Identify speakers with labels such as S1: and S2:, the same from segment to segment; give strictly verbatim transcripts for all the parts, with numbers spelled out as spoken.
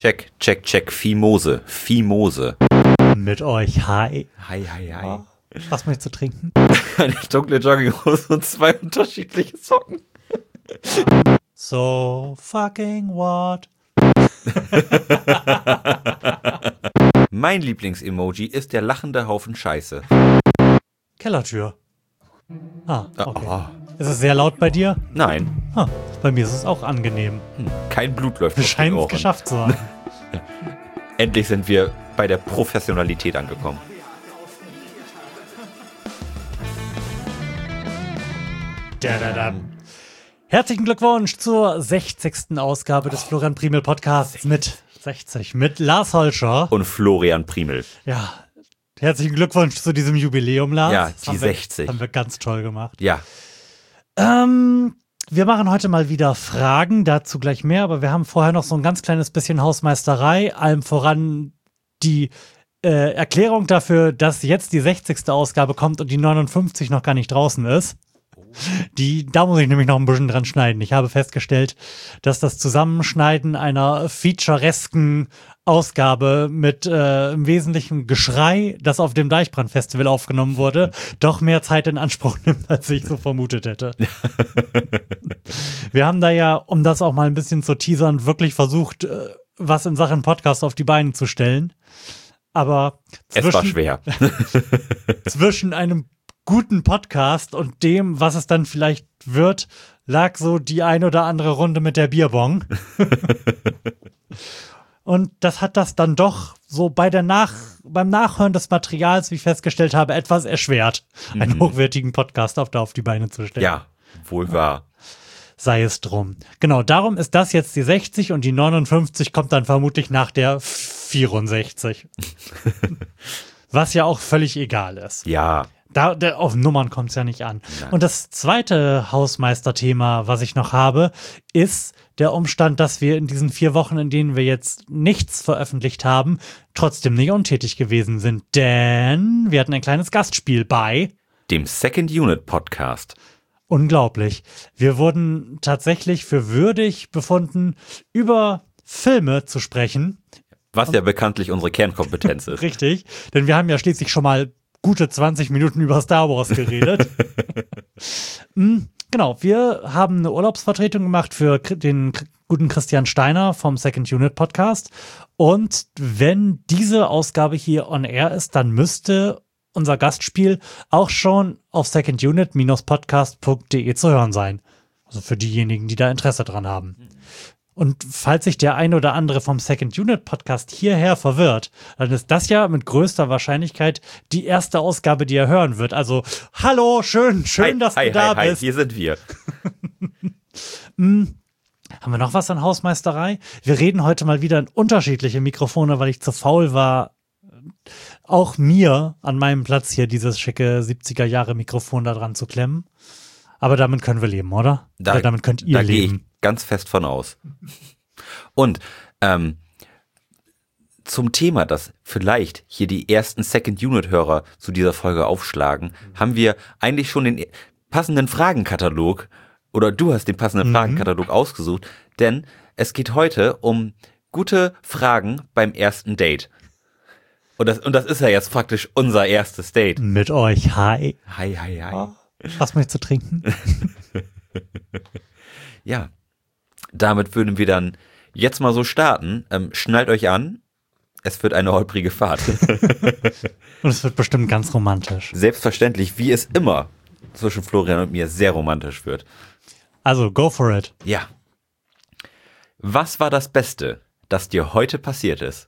S1: Check, check, check, Fimose, Fimose.
S2: Mit euch, hi.
S1: Hi, hi, hi.
S2: Oh, was möchtest du trinken?
S1: Eine dunkle Jogginghose und zwei unterschiedliche Socken.
S2: So fucking what?
S1: Mein Lieblingsemoji ist der lachende Haufen Scheiße.
S2: Kellertür. Ah, okay.
S1: Oh.
S2: Ist es sehr laut bei dir?
S1: Nein.
S2: Ah, bei mir ist es auch angenehm.
S1: Hm. Kein Blut läuft
S2: Wir
S1: aus den
S2: scheinen es
S1: Ohren.
S2: geschafft zu haben.
S1: Endlich sind wir bei der Professionalität angekommen.
S2: Da, da, da. Herzlichen Glückwunsch zur sechzigsten Ausgabe des Florian Primel Podcasts mit sechzig, mit Lars Holscher.
S1: Und Florian Primel.
S2: Ja, herzlichen Glückwunsch zu diesem Jubiläum, Lars.
S1: Ja,
S2: Das
S1: die
S2: haben wir,
S1: sechzig.
S2: Haben wir ganz toll gemacht.
S1: Ja.
S2: Ähm, wir machen heute mal wieder Fragen, dazu gleich mehr, aber wir haben vorher noch so ein ganz kleines bisschen Hausmeisterei, allem voran die äh, Erklärung dafür, dass jetzt die sechzigste Ausgabe kommt und die neunundfünfzig noch gar nicht draußen ist. Die, da muss ich nämlich noch ein bisschen dran schneiden. Ich habe festgestellt, dass das Zusammenschneiden einer featuresken Ausgabe mit äh, im Wesentlichen Geschrei, das auf dem Deichbrand-Festival aufgenommen wurde, doch mehr Zeit in Anspruch nimmt, als ich so vermutet hätte. Wir haben da ja, um das auch mal ein bisschen zu teasern, wirklich versucht, äh, was in Sachen Podcast auf die Beine zu stellen. Aber zwischen,
S1: Es war schwer.
S2: zwischen einem guten Podcast und dem, was es dann vielleicht wird, lag so die ein oder andere Runde mit der Bierbong. Und das hat das dann doch so bei der Nach beim Nachhören des Materials, wie ich festgestellt habe, etwas erschwert, mhm. einen hochwertigen Podcast auf, da auf die Beine zu stellen.
S1: Ja, wohl wahr.
S2: Sei es drum. Genau, darum ist das jetzt die sechzig und die neunundfünfzig kommt dann vermutlich nach der vierundsechzig. Was ja auch völlig egal ist.
S1: Ja.
S2: Da, der, auf Nummern kommt es ja nicht an. Nein. Und das zweite Hausmeisterthema, was ich noch habe, ist der Umstand, dass wir in diesen vier Wochen, in denen wir jetzt nichts veröffentlicht haben, trotzdem nicht untätig gewesen sind. Denn wir hatten ein kleines Gastspiel bei
S1: dem Second Unit Podcast.
S2: Unglaublich. Wir wurden tatsächlich für würdig befunden, über Filme zu sprechen.
S1: Was ja bekanntlich unsere Kernkompetenz ist.
S2: Richtig, denn wir haben ja schließlich schon mal gute zwanzig Minuten über Star Wars geredet. Genau, wir haben eine Urlaubsvertretung gemacht für den guten Christian Steiner vom Second Unit Podcast. Und wenn diese Ausgabe hier on air ist, dann müsste unser Gastspiel auch schon auf second unit podcast punkt de zu hören sein. Also für diejenigen, die da Interesse dran haben. Und falls sich der ein oder andere vom Second Unit Podcast hierher verwirrt, dann ist das ja mit größter Wahrscheinlichkeit die erste Ausgabe, die er hören wird. Also, hallo, schön, schön,
S1: hi,
S2: dass
S1: hi,
S2: du da
S1: hi,
S2: bist.
S1: Hi, hier sind wir.
S2: hm, haben wir noch was an Hausmeisterei? Wir reden heute mal wieder in unterschiedliche Mikrofone, weil ich zu faul war, auch mir an meinem Platz hier dieses schicke siebziger Jahre Mikrofon da dran zu klemmen. Aber damit können wir leben, oder?
S1: Da,
S2: oder damit könnt ihr
S1: da
S2: leben.
S1: Gehe ich ganz fest von aus. Und ähm, zum Thema, dass vielleicht hier die ersten Second-Unit-Hörer zu dieser Folge aufschlagen, mhm. haben wir eigentlich schon den passenden Fragenkatalog, oder du hast den passenden mhm. Fragenkatalog ausgesucht, denn es geht heute um gute Fragen beim ersten Date. Und das, und das ist ja jetzt praktisch unser erstes Date.
S2: Mit euch, hi.
S1: Hi, hi, hi.
S2: Oh. Was möchtest du trinken?
S1: Ja, damit würden wir dann jetzt mal so starten. Ähm, schnallt euch an, es wird eine holprige Fahrt.
S2: Und es wird bestimmt ganz romantisch.
S1: Selbstverständlich, wie es immer zwischen Florian und mir sehr romantisch wird.
S2: Also, go for it.
S1: Ja. Was war das Beste, das dir heute passiert ist?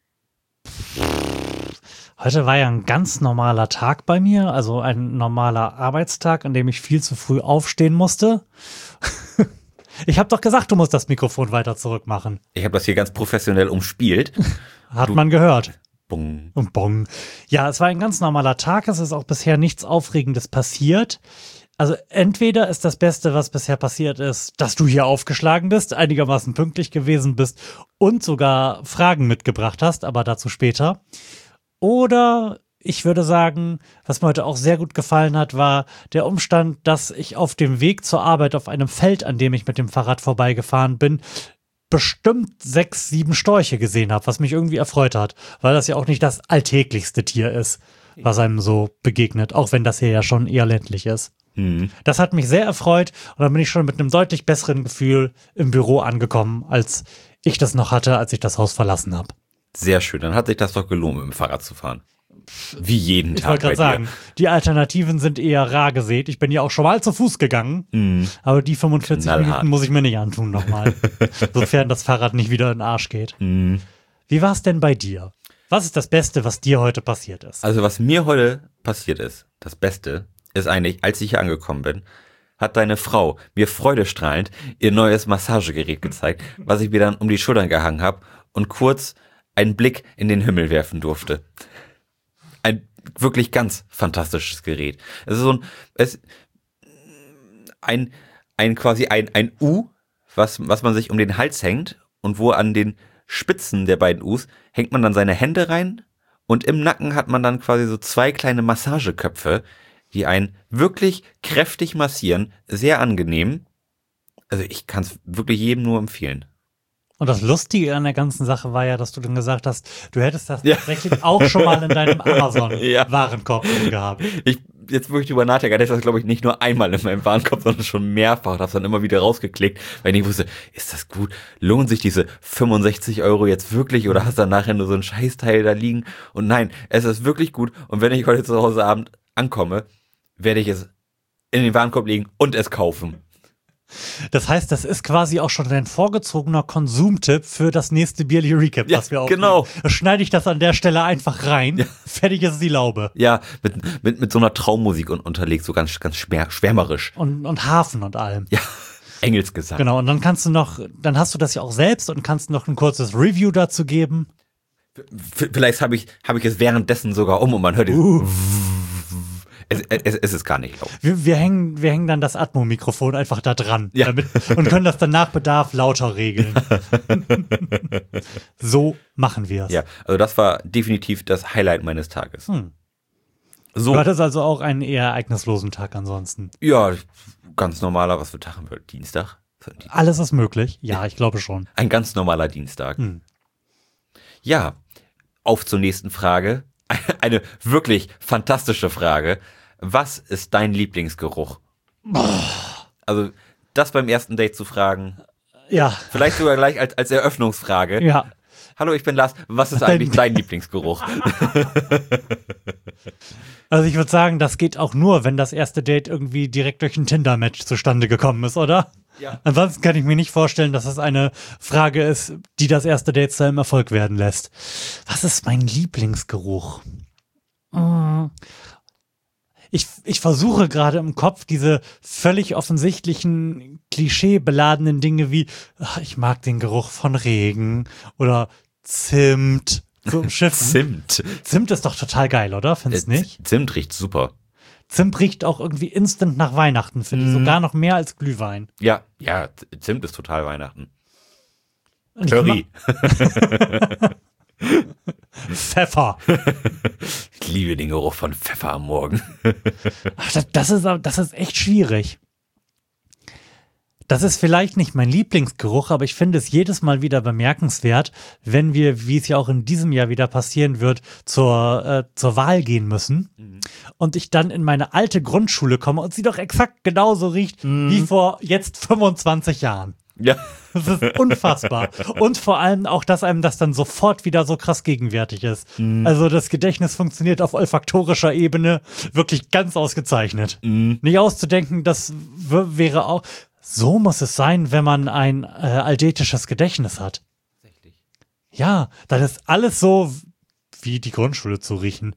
S2: Heute war ja ein ganz normaler Tag bei mir, also ein normaler Arbeitstag, an dem ich viel zu früh aufstehen musste. Ich habe doch gesagt, du musst das Mikrofon weiter zurück machen.
S1: Ich habe das hier ganz professionell umspielt.
S2: Hat
S1: du
S2: man gehört.
S1: Bong.
S2: Und bong. Ja, es war ein ganz normaler Tag, es ist auch bisher nichts Aufregendes passiert. Also entweder ist das Beste, was bisher passiert ist, dass du hier aufgeschlagen bist, einigermaßen pünktlich gewesen bist und sogar Fragen mitgebracht hast, aber dazu später. Oder ich würde sagen, was mir heute auch sehr gut gefallen hat, war der Umstand, dass ich auf dem Weg zur Arbeit auf einem Feld, an dem ich mit dem Fahrrad vorbeigefahren bin, bestimmt sechs, sieben Storche gesehen habe, was mich irgendwie erfreut hat, weil das ja auch nicht das alltäglichste Tier ist, was einem so begegnet, auch wenn das hier ja schon eher ländlich ist.
S1: Mhm.
S2: Das hat mich sehr erfreut und dann bin ich schon mit einem deutlich besseren Gefühl im Büro angekommen, als ich das noch hatte, als ich das Haus verlassen habe.
S1: Sehr schön, dann hat sich das doch gelohnt, mit dem Fahrrad zu fahren. Wie jeden
S2: Ich
S1: Tag
S2: wollte
S1: bei
S2: gerade
S1: dir.
S2: sagen, die Alternativen sind eher rar gesät. Ich bin ja auch schon mal zu Fuß gegangen,
S1: Mhm.
S2: aber die fünfundvierzig
S1: Knallhart.
S2: Minuten muss ich mir nicht antun nochmal, sofern das Fahrrad nicht wieder in den Arsch geht.
S1: Mhm.
S2: Wie war es denn bei dir? Was ist das Beste, was dir heute passiert ist?
S1: Also was mir heute passiert ist, das Beste, ist eigentlich, als ich hier angekommen bin, hat deine Frau mir freudestrahlend ihr neues Massagegerät gezeigt, was ich mir dann um die Schultern gehangen habe und kurz einen Blick in den Himmel werfen durfte. Ein wirklich ganz fantastisches Gerät. Es ist so ein, es, ein, ein quasi ein, ein U, was, was man sich um den Hals hängt und wo an den Spitzen der beiden U's hängt man dann seine Hände rein und im Nacken hat man dann quasi so zwei kleine Massageköpfe, die einen wirklich kräftig massieren, sehr angenehm. Also ich kann es wirklich jedem nur empfehlen.
S2: Und das Lustige an der ganzen Sache war ja, dass du dann gesagt hast, du hättest das
S1: Ja.
S2: tatsächlich auch schon mal in deinem
S1: Ja.
S2: Amazon-Warenkorb drin gehabt.
S1: Ich, jetzt wo ich drüber nachdenke, hatte ich das glaube ich nicht nur einmal in meinem Warenkorb, sondern schon mehrfach. Ich habe es dann immer wieder rausgeklickt, weil ich nicht wusste, ist das gut? Lohnt sich diese fünfundsechzig Euro jetzt wirklich oder hast du dann nachher nur so ein Scheißteil da liegen? Und nein, es ist wirklich gut. Und wenn ich heute zu Hause Abend ankomme, werde ich es in den Warenkorb legen und es kaufen.
S2: Das heißt, das ist quasi auch schon dein vorgezogener Konsumtipp für das nächste Bierly Recap,
S1: Ja,
S2: was wir aufnehmen.
S1: genau.
S2: Da schneide ich das an der Stelle einfach rein.
S1: Ja.
S2: Fertig ist die Laube.
S1: Ja, mit, mit, mit so einer Traummusik un- unterlegt, so ganz, ganz schwär, schwärmerisch.
S2: Und, und Hafen und allem.
S1: Ja, Engelsgesang.
S2: Genau, und dann kannst du noch, dann hast du das ja auch selbst und kannst noch ein kurzes Review dazu geben.
S1: V- Vielleicht habe ich, hab ich es währenddessen sogar um und man hört es.
S2: Uh.
S1: Es, es, es ist gar nicht laut.
S2: Wir, wir, hängen, wir hängen dann das Atmo-Mikrofon einfach da dran
S1: Ja.
S2: damit, und können das dann nach Bedarf lauter regeln. So machen wir es.
S1: Ja, also das war definitiv das Highlight meines Tages.
S2: Hm.
S1: So,
S2: Du hattest also auch einen eher ereignislosen Tag ansonsten.
S1: ja, ganz normaler, was für Tag haben wir? Dienstag?
S2: Alles ist möglich. Ja, ich glaube schon.
S1: Ein ganz normaler Dienstag.
S2: Hm.
S1: Ja, auf zur nächsten Frage. Eine wirklich fantastische Frage. Was ist dein Lieblingsgeruch? Also, das beim ersten Date zu fragen,
S2: Ja,
S1: vielleicht sogar gleich als, als Eröffnungsfrage.
S2: ja.
S1: Hallo, ich bin Lars. Was ist eigentlich dein Lieblingsgeruch?
S2: Also ich würde sagen, das geht auch nur, wenn das erste Date irgendwie direkt durch ein Tinder-Match zustande gekommen ist, oder?
S1: Ja.
S2: Ansonsten kann ich mir nicht vorstellen, dass es eine Frage ist, die das erste Date zu einem Erfolg werden lässt. Was ist mein Lieblingsgeruch? Hm. Ich, ich versuche gerade im Kopf diese völlig offensichtlichen, klischeebeladenen Dinge wie, ach, ich mag den Geruch von Regen oder Zimt. So im Schiff.
S1: Zimt.
S2: Zimt ist doch total geil, oder? Findest du
S1: Äh,
S2: nicht?
S1: Zimt riecht super.
S2: Zimt riecht auch irgendwie instant nach Weihnachten, finde ich.
S1: Mhm.
S2: Sogar noch mehr als Glühwein.
S1: Ja, ja, Zimt ist total Weihnachten.
S2: Und ich
S1: Curry.
S2: ma- Pfeffer.
S1: Ich liebe den Geruch von Pfeffer am Morgen.
S2: Ach, das, das, ist, das ist echt schwierig. Das ist vielleicht nicht mein Lieblingsgeruch, aber ich finde es jedes Mal wieder bemerkenswert, wenn wir, wie es ja auch in diesem Jahr wieder passieren wird, zur, äh, zur Wahl gehen müssen
S1: Mhm.
S2: und ich dann in meine alte Grundschule komme und sie doch exakt genauso riecht
S1: Mhm.
S2: wie vor jetzt fünfundzwanzig Jahren.
S1: Ja.
S2: Das ist unfassbar. Und vor allem auch, dass einem das dann sofort wieder so krass gegenwärtig ist.
S1: Mhm.
S2: Also das Gedächtnis funktioniert auf olfaktorischer Ebene wirklich ganz ausgezeichnet.
S1: Mhm.
S2: Nicht auszudenken, das w- wäre auch, so muss es sein, wenn man ein äh, aldetisches Gedächtnis hat. Ja, dann ist alles so wie die Grundschule zu riechen.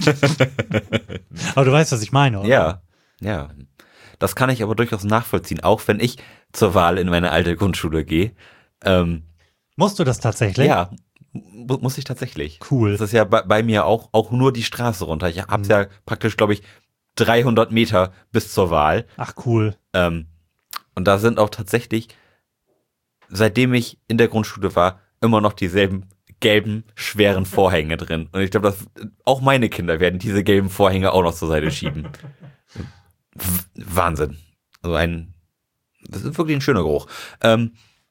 S2: Aber du weißt, was ich meine, oder?
S1: Ja, ja. Das kann ich aber durchaus nachvollziehen, auch wenn ich zur Wahl in meine alte Grundschule gehe. Ähm,
S2: Musst du das tatsächlich?
S1: ja, mu- muss ich tatsächlich.
S2: Cool.
S1: Das ist ja bei, bei mir auch, auch nur die Straße runter. Ich hab's ja praktisch, glaube ich, dreihundert Meter bis zur Wahl.
S2: Ach, cool.
S1: Ähm, und da sind auch tatsächlich, seitdem ich in der Grundschule war, immer noch dieselben gelben, schweren Vorhänge drin. Und ich glaube, dass auch meine Kinder werden diese gelben Vorhänge auch noch zur Seite schieben. W- Wahnsinn. Also ein, das ist wirklich ein schöner Geruch. Ähm,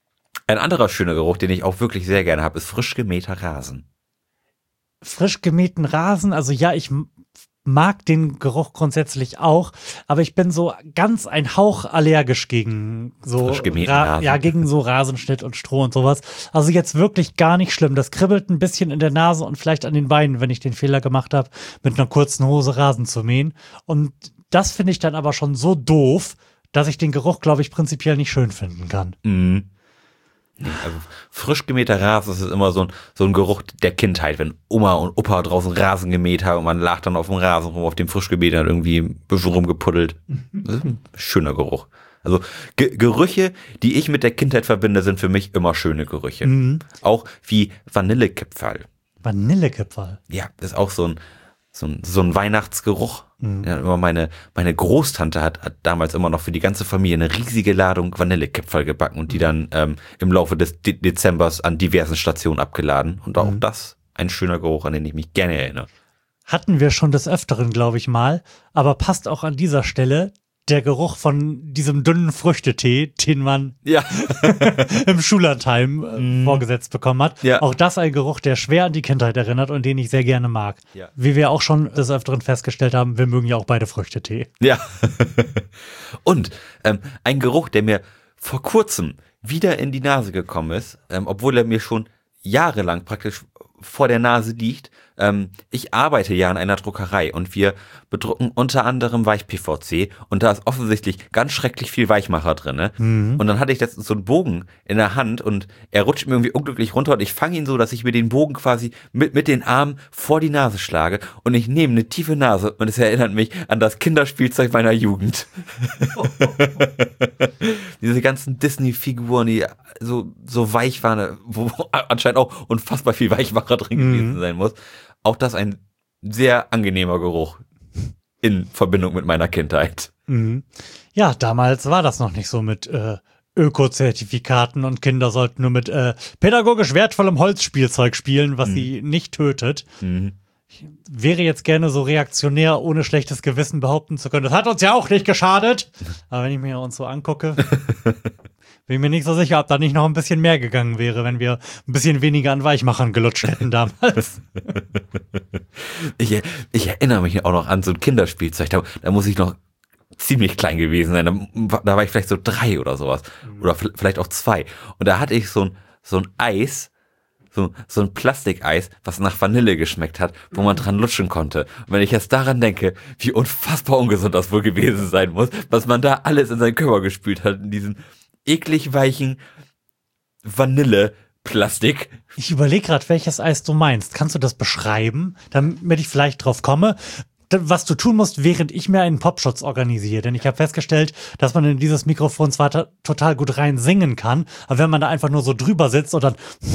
S1: Ein anderer schöner Geruch, den ich auch wirklich sehr gerne habe, ist frisch gemähter Rasen.
S2: Frisch gemähten Rasen, also ja, ich m- mag den Geruch grundsätzlich auch, aber ich bin so ganz ein Hauch allergisch gegen so
S1: Frisch gemähten Rasen.
S2: ja, gegen so Rasenschnitt und Stroh und sowas. Also jetzt wirklich gar nicht schlimm. Das kribbelt ein bisschen in der Nase und vielleicht an den Beinen, wenn ich den Fehler gemacht habe, mit einer kurzen Hose Rasen zu mähen. Und das finde ich dann aber schon so doof, dass ich den Geruch, glaube ich, prinzipiell nicht schön finden kann.
S1: Mhm. Also frisch gemähter Rasen, das ist immer so ein, so ein Geruch der Kindheit, wenn Oma und Opa draußen Rasen gemäht haben und man lag dann auf dem Rasen rum, auf dem frisch gemähten, hat irgendwie ein bisschen rumgepuddelt. Das ist ein schöner Geruch. Also Ge- Gerüche, die ich mit der Kindheit verbinde, sind für mich immer schöne Gerüche.
S2: Mhm.
S1: Auch wie Vanillekipferl.
S2: Vanillekipferl.
S1: Ja, das ist auch so ein, so ein, so ein Weihnachtsgeruch.
S2: Mhm.
S1: Ja, immer meine, meine Großtante hat, hat damals immer noch für die ganze Familie eine riesige Ladung Vanillekipferl gebacken und die dann ähm, im Laufe des De- Dezembers an diversen Stationen abgeladen. Und auch
S2: Mhm.
S1: das ein schöner Geruch, an den ich mich gerne erinnere.
S2: Hatten wir schon des Öfteren, glaube ich mal, aber passt auch an dieser Stelle der Geruch von diesem dünnen Früchtetee, den man
S1: Ja.
S2: im Schullandheim äh, vorgesetzt bekommen hat.
S1: Ja.
S2: Auch das ein Geruch, der schwer an die Kindheit erinnert und den ich sehr gerne mag.
S1: Ja.
S2: Wie wir auch schon des Öfteren festgestellt haben, wir mögen ja auch beide Früchtetee.
S1: Ja. Und ähm, ein Geruch, der mir vor kurzem wieder in die Nase gekommen ist, ähm, obwohl er mir schon jahrelang praktisch vor der Nase liegt. Ähm, ich arbeite ja in einer Druckerei und wir bedrucken unter anderem Weich-P V C und da ist offensichtlich ganz schrecklich viel Weichmacher drin. Ne?
S2: Mhm.
S1: Und dann hatte ich letztens so einen Bogen in der Hand und er rutscht mir irgendwie unglücklich runter und ich fange ihn so, dass ich mir den Bogen quasi mit, mit den Armen vor die Nase schlage und ich nehme eine tiefe Nase und es erinnert mich an das Kinderspielzeug meiner Jugend. Diese ganzen Disney-Figuren, die so, so weich waren, wo anscheinend auch unfassbar viel Weichmacher drin gewesen
S2: Mhm.
S1: sein muss. Auch das ein sehr angenehmer Geruch in Verbindung mit meiner Kindheit.
S2: Mhm. Ja, damals war das noch nicht so mit äh, Öko-Zertifikaten und Kinder sollten nur mit äh, pädagogisch wertvollem Holzspielzeug spielen, was
S1: Mhm.
S2: sie nicht tötet.
S1: Mhm.
S2: Wäre jetzt gerne so reaktionär, ohne schlechtes Gewissen behaupten zu können. Das hat uns ja auch nicht geschadet. Aber wenn ich mir uns so angucke, bin ich mir nicht so sicher, ob da nicht noch ein bisschen mehr gegangen wäre, wenn wir ein bisschen weniger an Weichmachern gelutscht hätten damals.
S1: Ich, ich erinnere mich auch noch an so ein Kinderspielzeug. Da, da muss ich noch ziemlich klein gewesen sein. Da, da war ich vielleicht so drei oder sowas. Oder v- vielleicht auch zwei. Und da hatte ich so ein, so ein Eis, so, so ein Plastikeis, was nach Vanille geschmeckt hat, wo man dran lutschen konnte. Und wenn ich jetzt daran denke, wie unfassbar ungesund das wohl gewesen sein muss, was man da alles in seinen Körper gespült hat, in diesen eklig weichen Vanille-Plastik.
S2: Ich überlege gerade, welches Eis du meinst. Kannst du das beschreiben, damit ich vielleicht drauf komme? D- Was du tun musst, während ich mir einen Popschutz organisiere. Denn ich habe festgestellt, dass man in dieses Mikrofon zwar ta- total gut rein singen kann, aber wenn man da einfach nur so drüber sitzt und dann,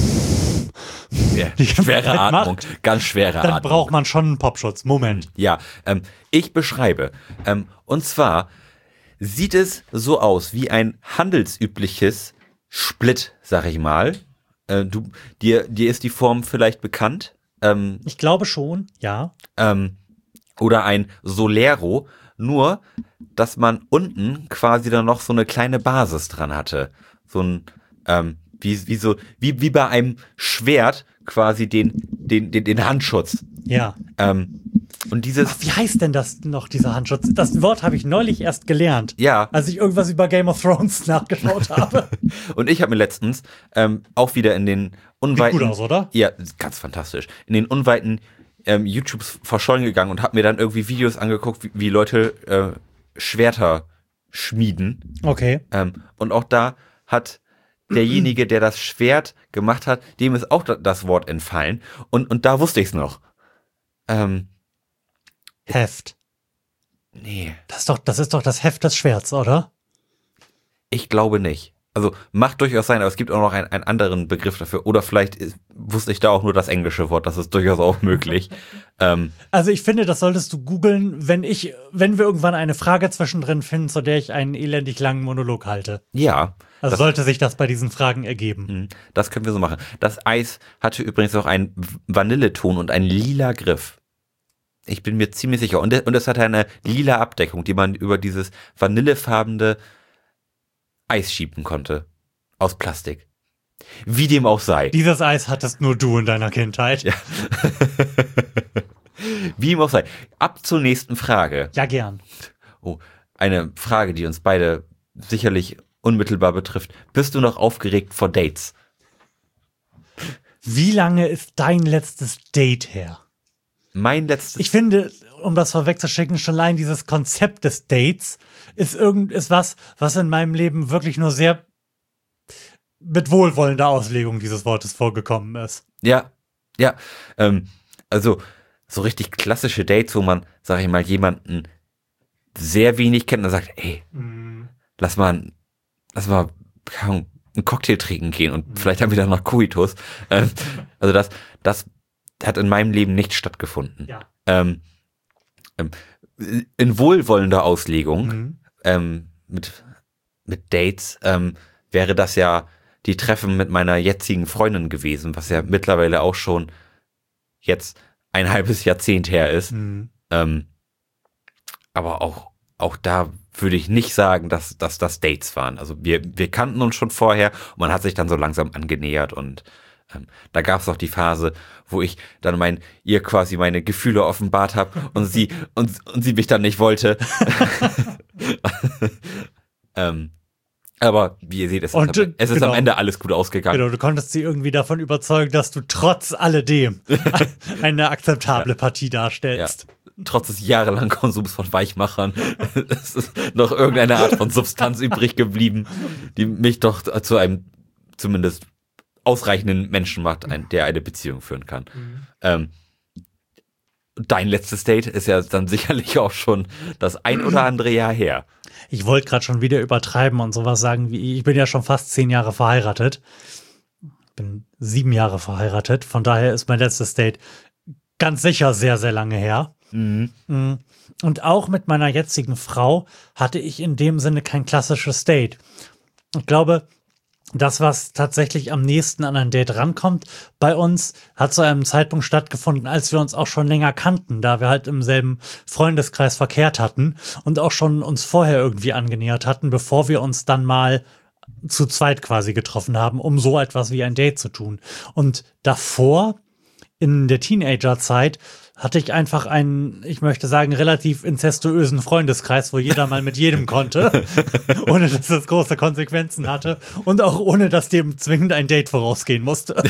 S1: Ja,
S2: Die ganze
S1: schwere
S2: Zeit
S1: Atmung,
S2: macht,
S1: ganz schwere
S2: dann
S1: Atmung.
S2: braucht man schon einen Popschutz. Moment.
S1: Ja, ähm, ich beschreibe. Ähm, und zwar sieht es so aus wie ein handelsübliches Split, sag ich mal. Äh, du, dir, dir ist die Form vielleicht bekannt. Ähm,
S2: Ich glaube schon, ja.
S1: ähm, oder ein Solero, nur, dass man unten quasi dann noch so eine kleine Basis dran hatte. So ein, ähm, wie, wie so, wie, wie bei einem Schwert quasi den, den, den, den Handschutz.
S2: Ja.
S1: Ähm, und dieses,
S2: Wie heißt denn das noch, dieser Handschutz? Das Wort habe ich neulich erst gelernt,
S1: ja,
S2: als ich irgendwas über Game of Thrones nachgeschaut habe.
S1: und ich habe mir letztens ähm, auch wieder in den unweiten,
S2: gut aus, oder?
S1: Ja, ganz fantastisch, in den unweiten ähm, YouTubes verschollen gegangen und habe mir dann irgendwie Videos angeguckt, wie, wie Leute äh, Schwerter schmieden.
S2: Okay.
S1: Ähm, und auch da hat derjenige, der das Schwert gemacht hat, dem ist auch da- das Wort entfallen. Und, und da wusste ich es noch. Ähm,
S2: Heft.
S1: nee,
S2: Das ist doch, das ist doch das Heft des Schwerts, oder?
S1: ich glaube nicht. Also macht durchaus sein, aber es gibt auch noch einen, einen anderen Begriff dafür. Oder vielleicht ist, wusste ich da auch nur das englische Wort, das ist durchaus auch möglich. ähm,
S2: Also ich finde, das solltest du googeln, wenn ich, wenn wir irgendwann eine Frage zwischendrin finden, zu der ich einen elendig langen Monolog halte.
S1: ja,
S2: Also
S1: das,
S2: sollte sich das bei diesen Fragen ergeben.
S1: mh, das können wir so machen. Das Eis hatte übrigens auch einen V- Vanilleton und einen lila Griff. Ich bin mir ziemlich sicher. Und, und es hatte eine lila Abdeckung, die man über dieses vanillefarbene Eis schieben konnte. Aus Plastik. Wie dem auch sei.
S2: Dieses Eis hattest nur du in deiner Kindheit.
S1: Ja. Wie dem auch sei. Ab zur nächsten Frage.
S2: Ja, gern.
S1: Oh, eine Frage, die uns beide sicherlich unmittelbar betrifft. Bist du noch aufgeregt vor Dates?
S2: Wie lange ist dein letztes Date her?
S1: Mein letztes...
S2: Ich finde, um das vorwegzuschicken, schon allein dieses Konzept des Dates ist irgend ist was, was in meinem Leben wirklich nur sehr mit wohlwollender Auslegung dieses Wortes vorgekommen ist.
S1: Ja, ja. Ähm, also so richtig klassische Dates, wo man, sag ich mal, jemanden sehr wenig kennt und sagt, ey, mm. lass mal, lass mal einen Cocktail trinken gehen und mm. vielleicht haben wir dann noch Koitus. Ähm, also das, das hat in meinem Leben nicht stattgefunden.
S2: Ja.
S1: Ähm, ähm, in wohlwollender Auslegung
S2: mm.
S1: ähm, mit, mit Dates ähm, wäre das ja die Treffen mit meiner jetzigen Freundin gewesen, was ja mittlerweile auch schon jetzt ein halbes Jahrzehnt her ist.
S2: Mhm.
S1: Ähm, aber auch, auch da würde ich nicht sagen, dass, dass das Dates waren. Also wir, wir kannten uns schon vorher und man hat sich dann so langsam angenähert und ähm, da gab es auch die Phase, wo ich dann mein, ihr quasi meine Gefühle offenbart habe und sie, und, und sie mich dann nicht wollte. ähm, Aber wie ihr seht, es ist,
S2: Und,
S1: am, es ist
S2: genau.
S1: am Ende alles gut ausgegangen.
S2: Genau, du konntest sie irgendwie davon überzeugen, dass du trotz alledem eine akzeptable
S1: Ja.
S2: Partie darstellst.
S1: Ja. Trotz des jahrelangen Konsums von Weichmachern es ist noch irgendeine Art von Substanz übrig geblieben, die mich doch zu einem zumindest ausreichenden Menschen macht, ein, der eine Beziehung führen kann.
S2: Mhm.
S1: Ähm, dein letztes Date ist ja dann sicherlich auch schon das ein oder andere Jahr her.
S2: Ich wollte gerade schon wieder übertreiben und sowas sagen wie, ich bin ja schon fast zehn Jahre verheiratet. Bin sieben Jahre verheiratet. Von daher ist mein letztes Date ganz sicher sehr, sehr lange her.
S1: Mhm.
S2: Und auch mit meiner jetzigen Frau hatte ich in dem Sinne kein klassisches Date. Ich glaube, das, was tatsächlich am nächsten an ein Date rankommt bei uns, hat zu einem Zeitpunkt stattgefunden, als wir uns auch schon länger kannten, da wir halt im selben Freundeskreis verkehrt hatten und auch schon uns vorher irgendwie angenähert hatten, bevor wir uns dann mal zu zweit quasi getroffen haben, um so etwas wie ein Date zu tun. Und davor, in der Teenagerzeit, hatte ich einfach einen, ich möchte sagen, relativ inzestuösen Freundeskreis, wo jeder mal mit jedem konnte, ohne dass das große Konsequenzen hatte und auch ohne, dass dem zwingend ein Date vorausgehen musste.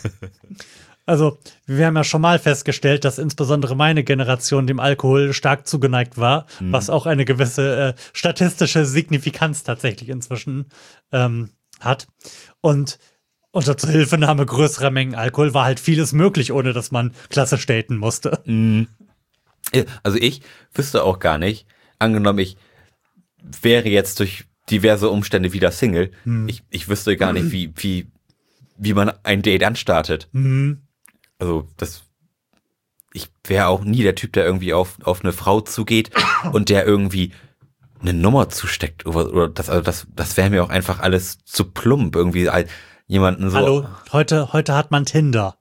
S2: Also, wir haben ja schon mal festgestellt, dass insbesondere meine Generation dem Alkohol stark zugeneigt war, mhm. was auch eine gewisse äh, statistische Signifikanz tatsächlich inzwischen ähm, hat. Und unter Zuhilfenahme größerer Mengen Alkohol war halt vieles möglich, ohne dass man klassisch daten musste.
S1: Mhm. Also ich wüsste auch gar nicht, angenommen ich wäre jetzt durch diverse Umstände wieder Single, mhm. ich, ich wüsste gar nicht, wie, wie, wie man ein Date anstartet.
S2: Mhm.
S1: Also das, ich wäre auch nie der Typ, der irgendwie auf, auf eine Frau zugeht und der irgendwie eine Nummer zusteckt. Oder, oder das, also das, das wäre mir auch einfach alles zu plump, irgendwie jemanden so.
S2: Hallo, heute, heute hat man Tinder.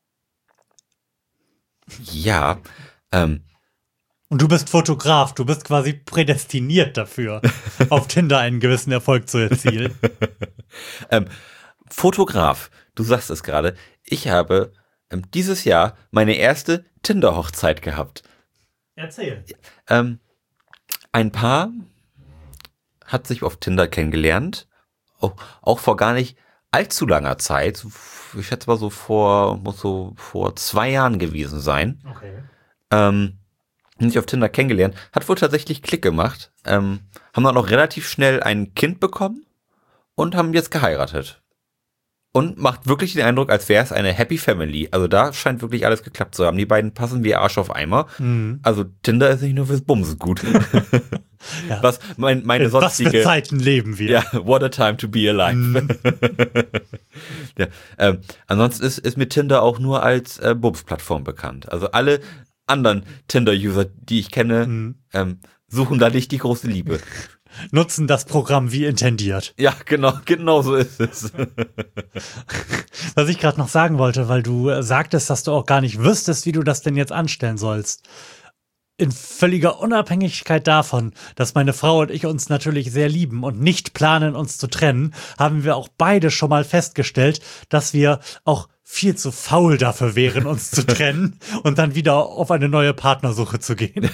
S1: Ja. Ähm,
S2: Und du bist Fotograf, du bist quasi prädestiniert dafür, auf Tinder einen gewissen Erfolg zu erzielen.
S1: ähm, Fotograf, du sagst es gerade, ich habe ähm, dieses Jahr meine erste Tinder-Hochzeit gehabt.
S2: Erzähl.
S1: Ähm, ein Paar hat sich auf Tinder kennengelernt, auch, auch vor gar nicht allzu langer Zeit, ich schätze mal so vor, muss so vor zwei Jahren gewesen sein.
S2: Okay.
S1: Ähm, nicht auf Tinder kennengelernt, hat wohl tatsächlich Klick gemacht, ähm, haben dann auch relativ schnell ein Kind bekommen und haben jetzt geheiratet. Und macht wirklich den Eindruck, als wäre es eine Happy Family. Also da scheint wirklich alles geklappt zu haben. Die beiden passen wie Arsch auf Eimer. Mhm. Also Tinder ist nicht nur fürs Bumsen gut. Ja. Was mein, meine
S2: In
S1: sonstige...
S2: Was für Zeiten leben wir.
S1: Ja, what a time to be alive. Mhm. Ja, ähm, ansonsten ist, ist mir Tinder auch nur als äh, Bums-Plattform bekannt. Also alle anderen Tinder-User, die ich kenne, mhm. ähm, suchen da nicht die große Liebe.
S2: Nutzen das Programm wie intendiert.
S1: Ja, genau, genau so ist es.
S2: Was ich gerade noch sagen wollte, weil du sagtest, dass du auch gar nicht wüsstest, wie du das denn jetzt anstellen sollst. in völliger Unabhängigkeit davon, dass meine Frau und ich uns natürlich sehr lieben und nicht planen, uns zu trennen, haben wir auch beide schon mal festgestellt, dass wir auch viel zu faul dafür wären, uns zu trennen und dann wieder auf eine neue Partnersuche zu gehen.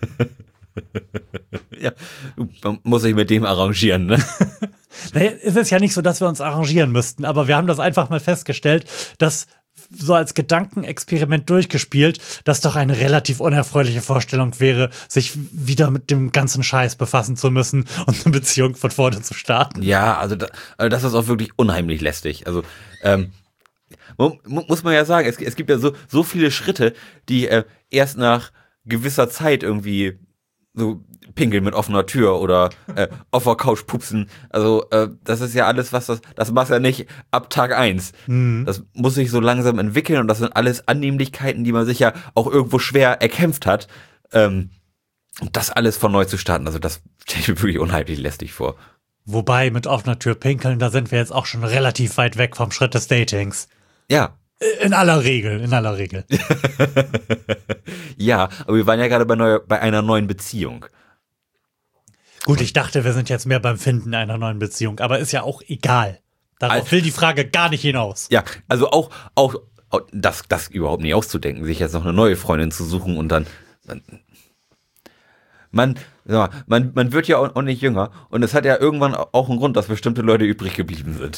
S1: Ja, man muss sich mit dem arrangieren, ne?
S2: Naja, es ist ja nicht so, dass wir uns arrangieren müssten, aber wir haben das einfach mal festgestellt, dass so als Gedankenexperiment durchgespielt, dass doch eine relativ unerfreuliche Vorstellung wäre, sich wieder mit dem ganzen Scheiß befassen zu müssen und eine Beziehung von vorne zu starten.
S1: Ja, also, da, also das ist auch wirklich unheimlich lästig. Also, ähm, mu muss man ja sagen, es, es gibt ja so, so viele Schritte, die äh, erst nach gewisser Zeit irgendwie so pinkeln mit offener Tür oder äh, auf der Couch pupsen. Also äh, das ist ja alles, was das, das machst ja nicht ab Tag eins. Mhm. Das muss sich so langsam entwickeln und das sind alles Annehmlichkeiten, die man sich ja auch irgendwo schwer erkämpft hat. Ähm, das alles von neu zu starten, also das stelle ich mir wirklich unheimlich lästig vor.
S2: Wobei mit offener Tür pinkeln, da sind wir jetzt auch schon relativ weit weg vom Schritt des Datings.
S1: Ja.
S2: In aller Regel, in aller Regel.
S1: Ja, aber wir waren ja gerade bei, neu, bei einer neuen Beziehung.
S2: Gut, ich dachte, wir sind jetzt mehr beim Finden einer neuen Beziehung, aber ist ja auch egal. Darauf also, will die Frage gar nicht hinaus.
S1: Ja, also auch, auch, auch das, das überhaupt nicht auszudenken, sich jetzt noch eine neue Freundin zu suchen und dann, dann man, ja, man, man wird ja auch nicht jünger und es hat ja irgendwann auch einen Grund, dass bestimmte Leute übrig geblieben sind.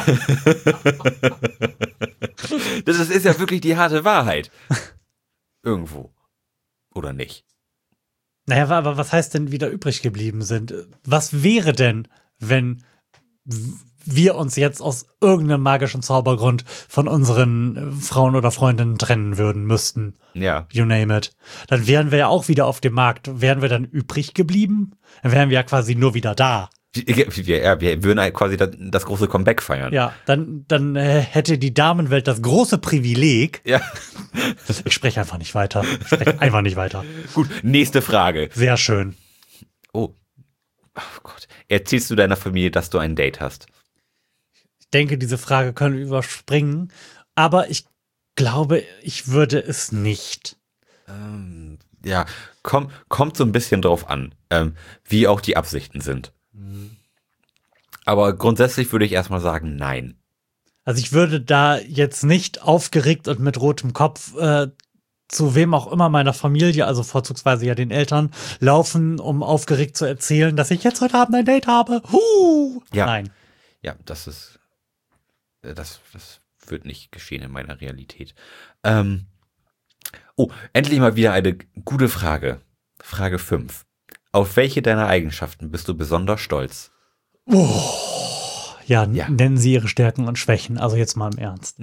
S1: Das ist, ist ja wirklich die harte Wahrheit. Irgendwo. Oder nicht?
S2: Naja, aber was heißt denn wieder übrig geblieben sind? Was wäre denn, wenn wir uns jetzt aus irgendeinem magischen Zaubergrund von unseren Frauen oder Freundinnen trennen würden müssten?
S1: Ja.
S2: You name it. Dann wären wir ja auch wieder auf dem Markt. Wären wir dann übrig geblieben? Dann wären wir ja quasi nur wieder da.
S1: Wir, ja, wir würden halt quasi das, das große Comeback feiern.
S2: Ja, dann, dann äh, hätte die Damenwelt das große Privileg.
S1: Ja.
S2: Ich spreche einfach nicht weiter. Ich spreche einfach nicht weiter.
S1: Gut, nächste Frage.
S2: Sehr schön.
S1: Oh. Oh Gott. Erzählst du deiner Familie, dass du ein Date hast?
S2: Ich denke, diese Frage können wir überspringen. Aber ich glaube, ich würde es nicht.
S1: Ähm, ja, komm, kommt so ein bisschen drauf an, ähm, wie auch die Absichten sind. Aber grundsätzlich würde ich erstmal sagen, nein.
S2: Also ich würde da jetzt nicht aufgeregt und mit rotem Kopf äh, zu wem auch immer meiner Familie, also vorzugsweise ja den Eltern, laufen, um aufgeregt zu erzählen, dass ich jetzt heute Abend ein Date habe. Huh!
S1: Ja.
S2: Nein.
S1: Ja, das ist, das, das wird nicht geschehen in meiner Realität. Ähm, oh, endlich mal wieder eine gute Frage. Frage fünf. Auf welche deiner Eigenschaften bist du besonders stolz?
S2: Oh, ja,
S1: ja,
S2: nennen Sie Ihre Stärken und Schwächen. Also jetzt mal im Ernst.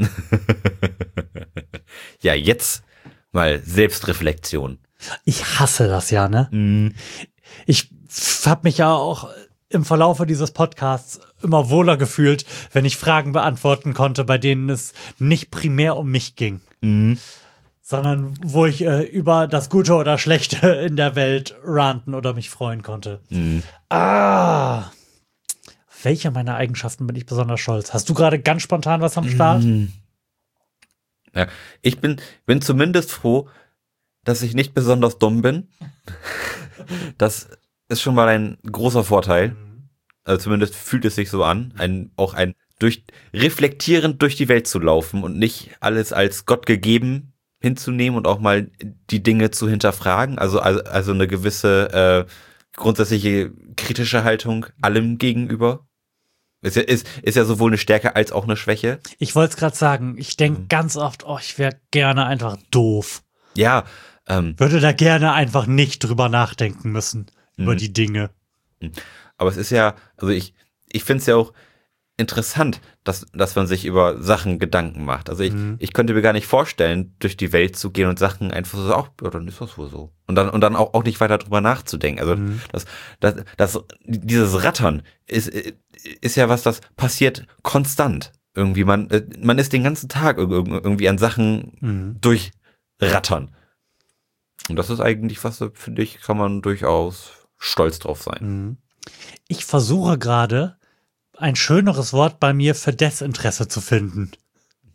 S1: Ja, jetzt mal Selbstreflexion.
S2: Ich hasse das ja, ne?
S1: Mm.
S2: Ich habe mich ja auch im Verlaufe dieses Podcasts immer wohler gefühlt, wenn ich Fragen beantworten konnte, bei denen es nicht primär um mich ging.
S1: Mm.
S2: Sondern wo ich äh, über das Gute oder Schlechte in der Welt ranten oder mich freuen konnte.
S1: Mhm.
S2: Ah, welche meiner Eigenschaften bin ich besonders stolz? Hast du gerade ganz spontan was am Start?
S1: Mhm. Ja, ich bin, bin zumindest froh, dass ich nicht besonders dumm bin. Das ist schon mal ein großer Vorteil. Also zumindest fühlt es sich so an. Ein, auch ein durch, reflektierend durch die Welt zu laufen und nicht alles als Gott gegeben hinzunehmen und auch mal die Dinge zu hinterfragen, also also, also eine gewisse äh, grundsätzliche kritische Haltung allem gegenüber. Ist ja, ist, ist ja sowohl eine Stärke als auch eine Schwäche.
S2: Ich wollte es gerade sagen, ich denke mhm. ganz oft, oh, ich wäre gerne einfach doof.
S1: Ja. Ähm,
S2: Würde da gerne einfach nicht drüber nachdenken müssen, mhm. über die Dinge.
S1: Aber es ist ja, also ich, ich finde es ja auch interessant, dass, dass man sich über Sachen Gedanken macht. Also ich, mhm. ich könnte mir gar nicht vorstellen, durch die Welt zu gehen und Sachen einfach so, ach, ja, dann ist das wohl so. Und dann, und dann auch, auch nicht weiter drüber nachzudenken. Also mhm. das, das, das, dieses Rattern ist, ist ja was, das passiert konstant. Irgendwie, man, man ist den ganzen Tag irgendwie an Sachen mhm. durchrattern. Und das ist eigentlich was, finde ich, kann man durchaus stolz drauf sein.
S2: Mhm. Ich versuche gerade, ein schöneres Wort bei mir für Desinteresse zu finden.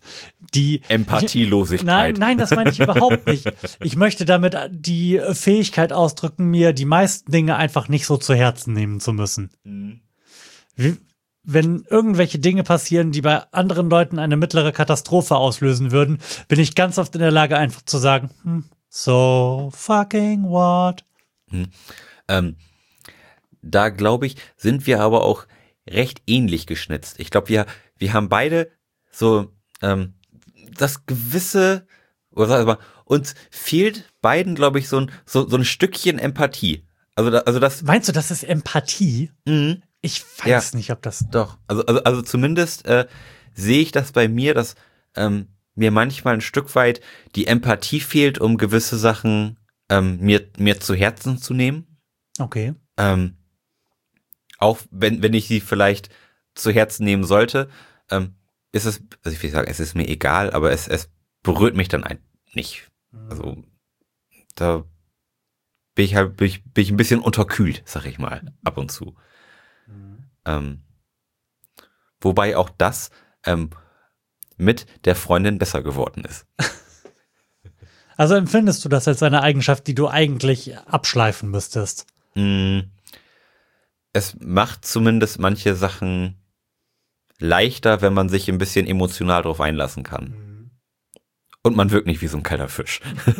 S2: Die
S1: Empathielosigkeit.
S2: Nein, nein, das meine ich überhaupt nicht. Ich möchte damit die Fähigkeit ausdrücken, mir die meisten Dinge einfach nicht so zu Herzen nehmen zu müssen.
S1: Mhm.
S2: Wie, wenn irgendwelche Dinge passieren, die bei anderen Leuten eine mittlere Katastrophe auslösen würden, bin ich ganz oft in der Lage, einfach zu sagen, hm, so fucking what?
S1: Mhm. Ähm, da glaube ich, sind wir aber auch recht ähnlich geschnitzt. Ich glaube, wir, wir haben beide so ähm, das gewisse, oder sag ich mal, uns fehlt beiden, glaube ich, so ein, so, so ein Stückchen Empathie. Also, da, also das.
S2: Meinst du, das ist Empathie?
S1: Mhm.
S2: Ich weiß ja nicht, ob das.
S1: Doch. Also, also, also zumindest äh, sehe ich das bei mir, dass ähm, mir manchmal ein Stück weit die Empathie fehlt, um gewisse Sachen ähm, mir, mir zu Herzen zu nehmen.
S2: Okay.
S1: Ähm, auch wenn, wenn ich sie vielleicht zu Herzen nehmen sollte, ähm, ist es, also ich will sagen, es ist mir egal, aber es, es berührt mich dann ein, nicht. Also da bin ich halt, bin ich, bin ich ein bisschen unterkühlt, sag ich mal, ab und zu. Mhm. Ähm, wobei auch das ähm, mit der Freundin besser geworden ist.
S2: Also empfindest du das als eine Eigenschaft, die du eigentlich abschleifen müsstest?
S1: Mm, es macht zumindest manche Sachen leichter, wenn man sich ein bisschen emotional drauf einlassen kann. Mhm. Und man wirkt nicht wie so ein kalter Fisch.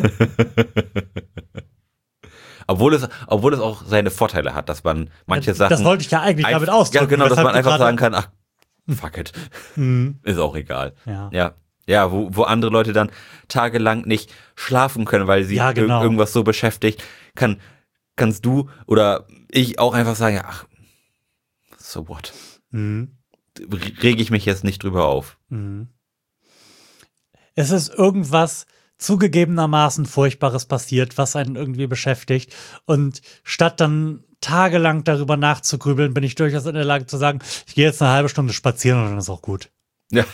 S1: obwohl es, obwohl es auch seine Vorteile hat, dass man manche
S2: das
S1: Sachen.
S2: Das wollte ich ja eigentlich damit ausdrücken.
S1: Ja, genau, dass man einfach sagen kann, ach, fuck it.
S2: Mhm.
S1: Ist auch egal.
S2: Ja.
S1: Ja. Ja, wo, wo andere Leute dann tagelang nicht schlafen können, weil sie
S2: ja, genau.
S1: ir- irgendwas so beschäftigt, kann, kannst du oder ich auch einfach sagen, ach, so what?
S2: Mhm.
S1: Rege ich mich jetzt nicht drüber auf.
S2: Mhm. Es ist irgendwas zugegebenermaßen Furchtbares passiert, was einen irgendwie beschäftigt. Und statt dann tagelang darüber nachzugrübeln, bin ich durchaus in der Lage zu sagen, ich gehe jetzt eine halbe Stunde spazieren und dann ist auch gut.
S1: Ja.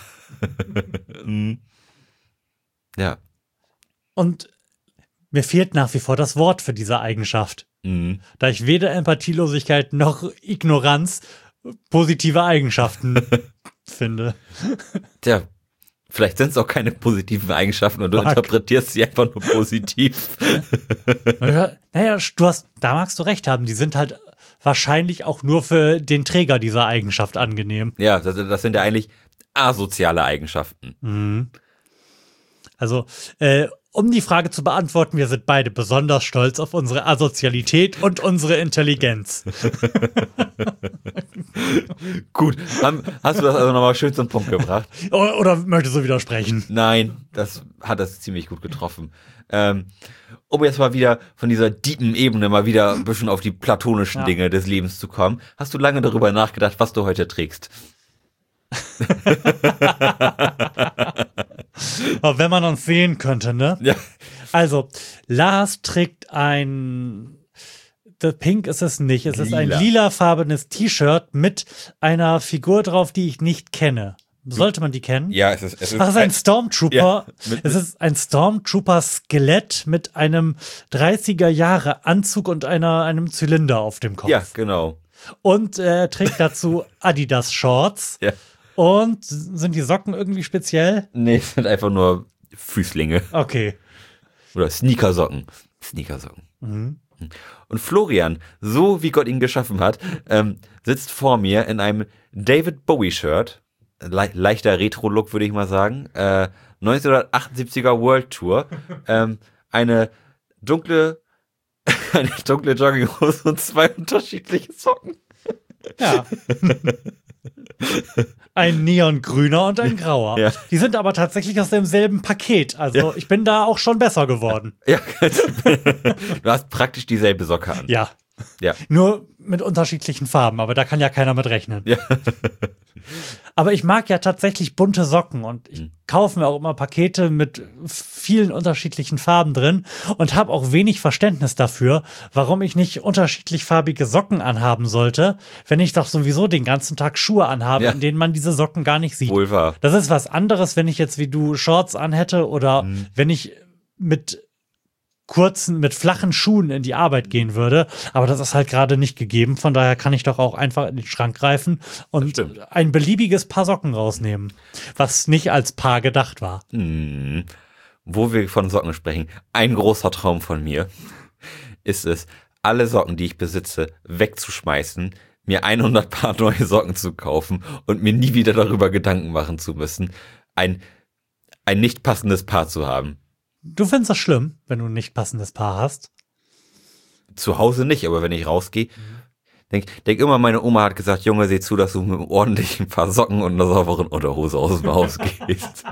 S1: Ja.
S2: Und mir fehlt nach wie vor das Wort für diese Eigenschaft.
S1: Mhm.
S2: Da ich weder Empathielosigkeit noch Ignoranz positive Eigenschaften finde.
S1: Tja, vielleicht sind es auch keine positiven Eigenschaften und du
S2: Fuck.
S1: interpretierst sie einfach nur positiv.
S2: Naja, du hast, da magst du recht haben, die sind halt wahrscheinlich auch nur für den Träger dieser Eigenschaft angenehm.
S1: Ja, das, das sind ja eigentlich asoziale Eigenschaften.
S2: Mhm. Also, äh, um die Frage zu beantworten, wir sind beide besonders stolz auf unsere Asozialität und unsere Intelligenz.
S1: Gut, haben, hast du das also nochmal schön zum Punkt gebracht?
S2: Oder, oder möchtest du widersprechen?
S1: Nein, das hat das ziemlich gut getroffen. Ähm, um jetzt mal wieder von dieser deepen Ebene mal wieder ein bisschen auf die platonischen
S2: Ja.
S1: Dinge des Lebens zu kommen, hast du lange darüber nachgedacht, was du heute trägst?
S2: Aber wenn man uns sehen könnte, ne?
S1: Ja.
S2: Also, Lars trägt ein The Pink ist es nicht. Es ist ein
S1: Lila.
S2: lilafarbenes T-Shirt mit einer Figur drauf, die ich nicht kenne. Sollte man die kennen?
S1: Ja, es ist, es ist,
S2: Ach, es ist ein Stormtrooper.
S1: Ja, mit-
S2: es ist ein Stormtrooper-Skelett mit einem dreißiger Jahre Anzug und einer, einem Zylinder auf dem Kopf.
S1: ja, genau.
S2: Und er trägt dazu Adidas-Shorts.
S1: Ja.
S2: Und sind die Socken irgendwie speziell?
S1: Nee, es sind einfach nur Füßlinge.
S2: Okay.
S1: Oder Sneakersocken. Sneakersocken.
S2: Mhm.
S1: Und Florian, so wie Gott ihn geschaffen hat, ähm, sitzt vor mir in einem David Bowie-Shirt. Le leichter Retro-Look, würde ich mal sagen. Äh, neunzehnhundertachtundsiebziger World Tour. Ähm, eine dunkle, eine dunkle Jogginghose und zwei unterschiedliche Socken.
S2: Ja. Ein neongrüner und ein grauer.
S1: Ja.
S2: Die sind aber tatsächlich aus demselben Paket. Also
S1: Ja.
S2: ich bin da auch schon besser geworden.
S1: Ja, du hast praktisch dieselbe Socke an.
S2: Ja.
S1: Ja.
S2: Nur mit unterschiedlichen Farben, aber da kann ja keiner mit rechnen.
S1: Ja.
S2: Aber ich mag ja tatsächlich bunte Socken und ich
S1: Mhm.
S2: kaufe mir auch immer Pakete mit vielen unterschiedlichen Farben drin und habe auch wenig Verständnis dafür, warum ich nicht unterschiedlich farbige Socken anhaben sollte, wenn ich doch sowieso den ganzen Tag Schuhe anhabe,
S1: Ja.
S2: in denen man diese Socken gar nicht sieht.
S1: Wohl wahr.
S2: Das ist was anderes, wenn ich jetzt wie du Shorts anhätte oder
S1: Mhm.
S2: wenn ich mit kurzen, mit flachen Schuhen in die Arbeit gehen würde. Aber das ist halt gerade nicht gegeben. Von daher kann ich doch auch einfach in den Schrank greifen und ein beliebiges Paar Socken rausnehmen, was nicht als Paar gedacht war.
S1: Hm. Wo wir von Socken sprechen, ein großer Traum von mir ist es, alle Socken, die ich besitze, wegzuschmeißen, mir hundert Paar neue Socken zu kaufen und mir nie wieder darüber Gedanken machen zu müssen, ein, ein nicht passendes Paar zu haben.
S2: Du findest das schlimm, wenn du ein nicht passendes Paar hast?
S1: Zu Hause nicht, aber wenn ich rausgehe, denk, denk immer, meine Oma hat gesagt, Junge, seh zu, dass du mit einem ordentlichen Paar Socken und einer sauberen Unterhose aus dem Haus gehst.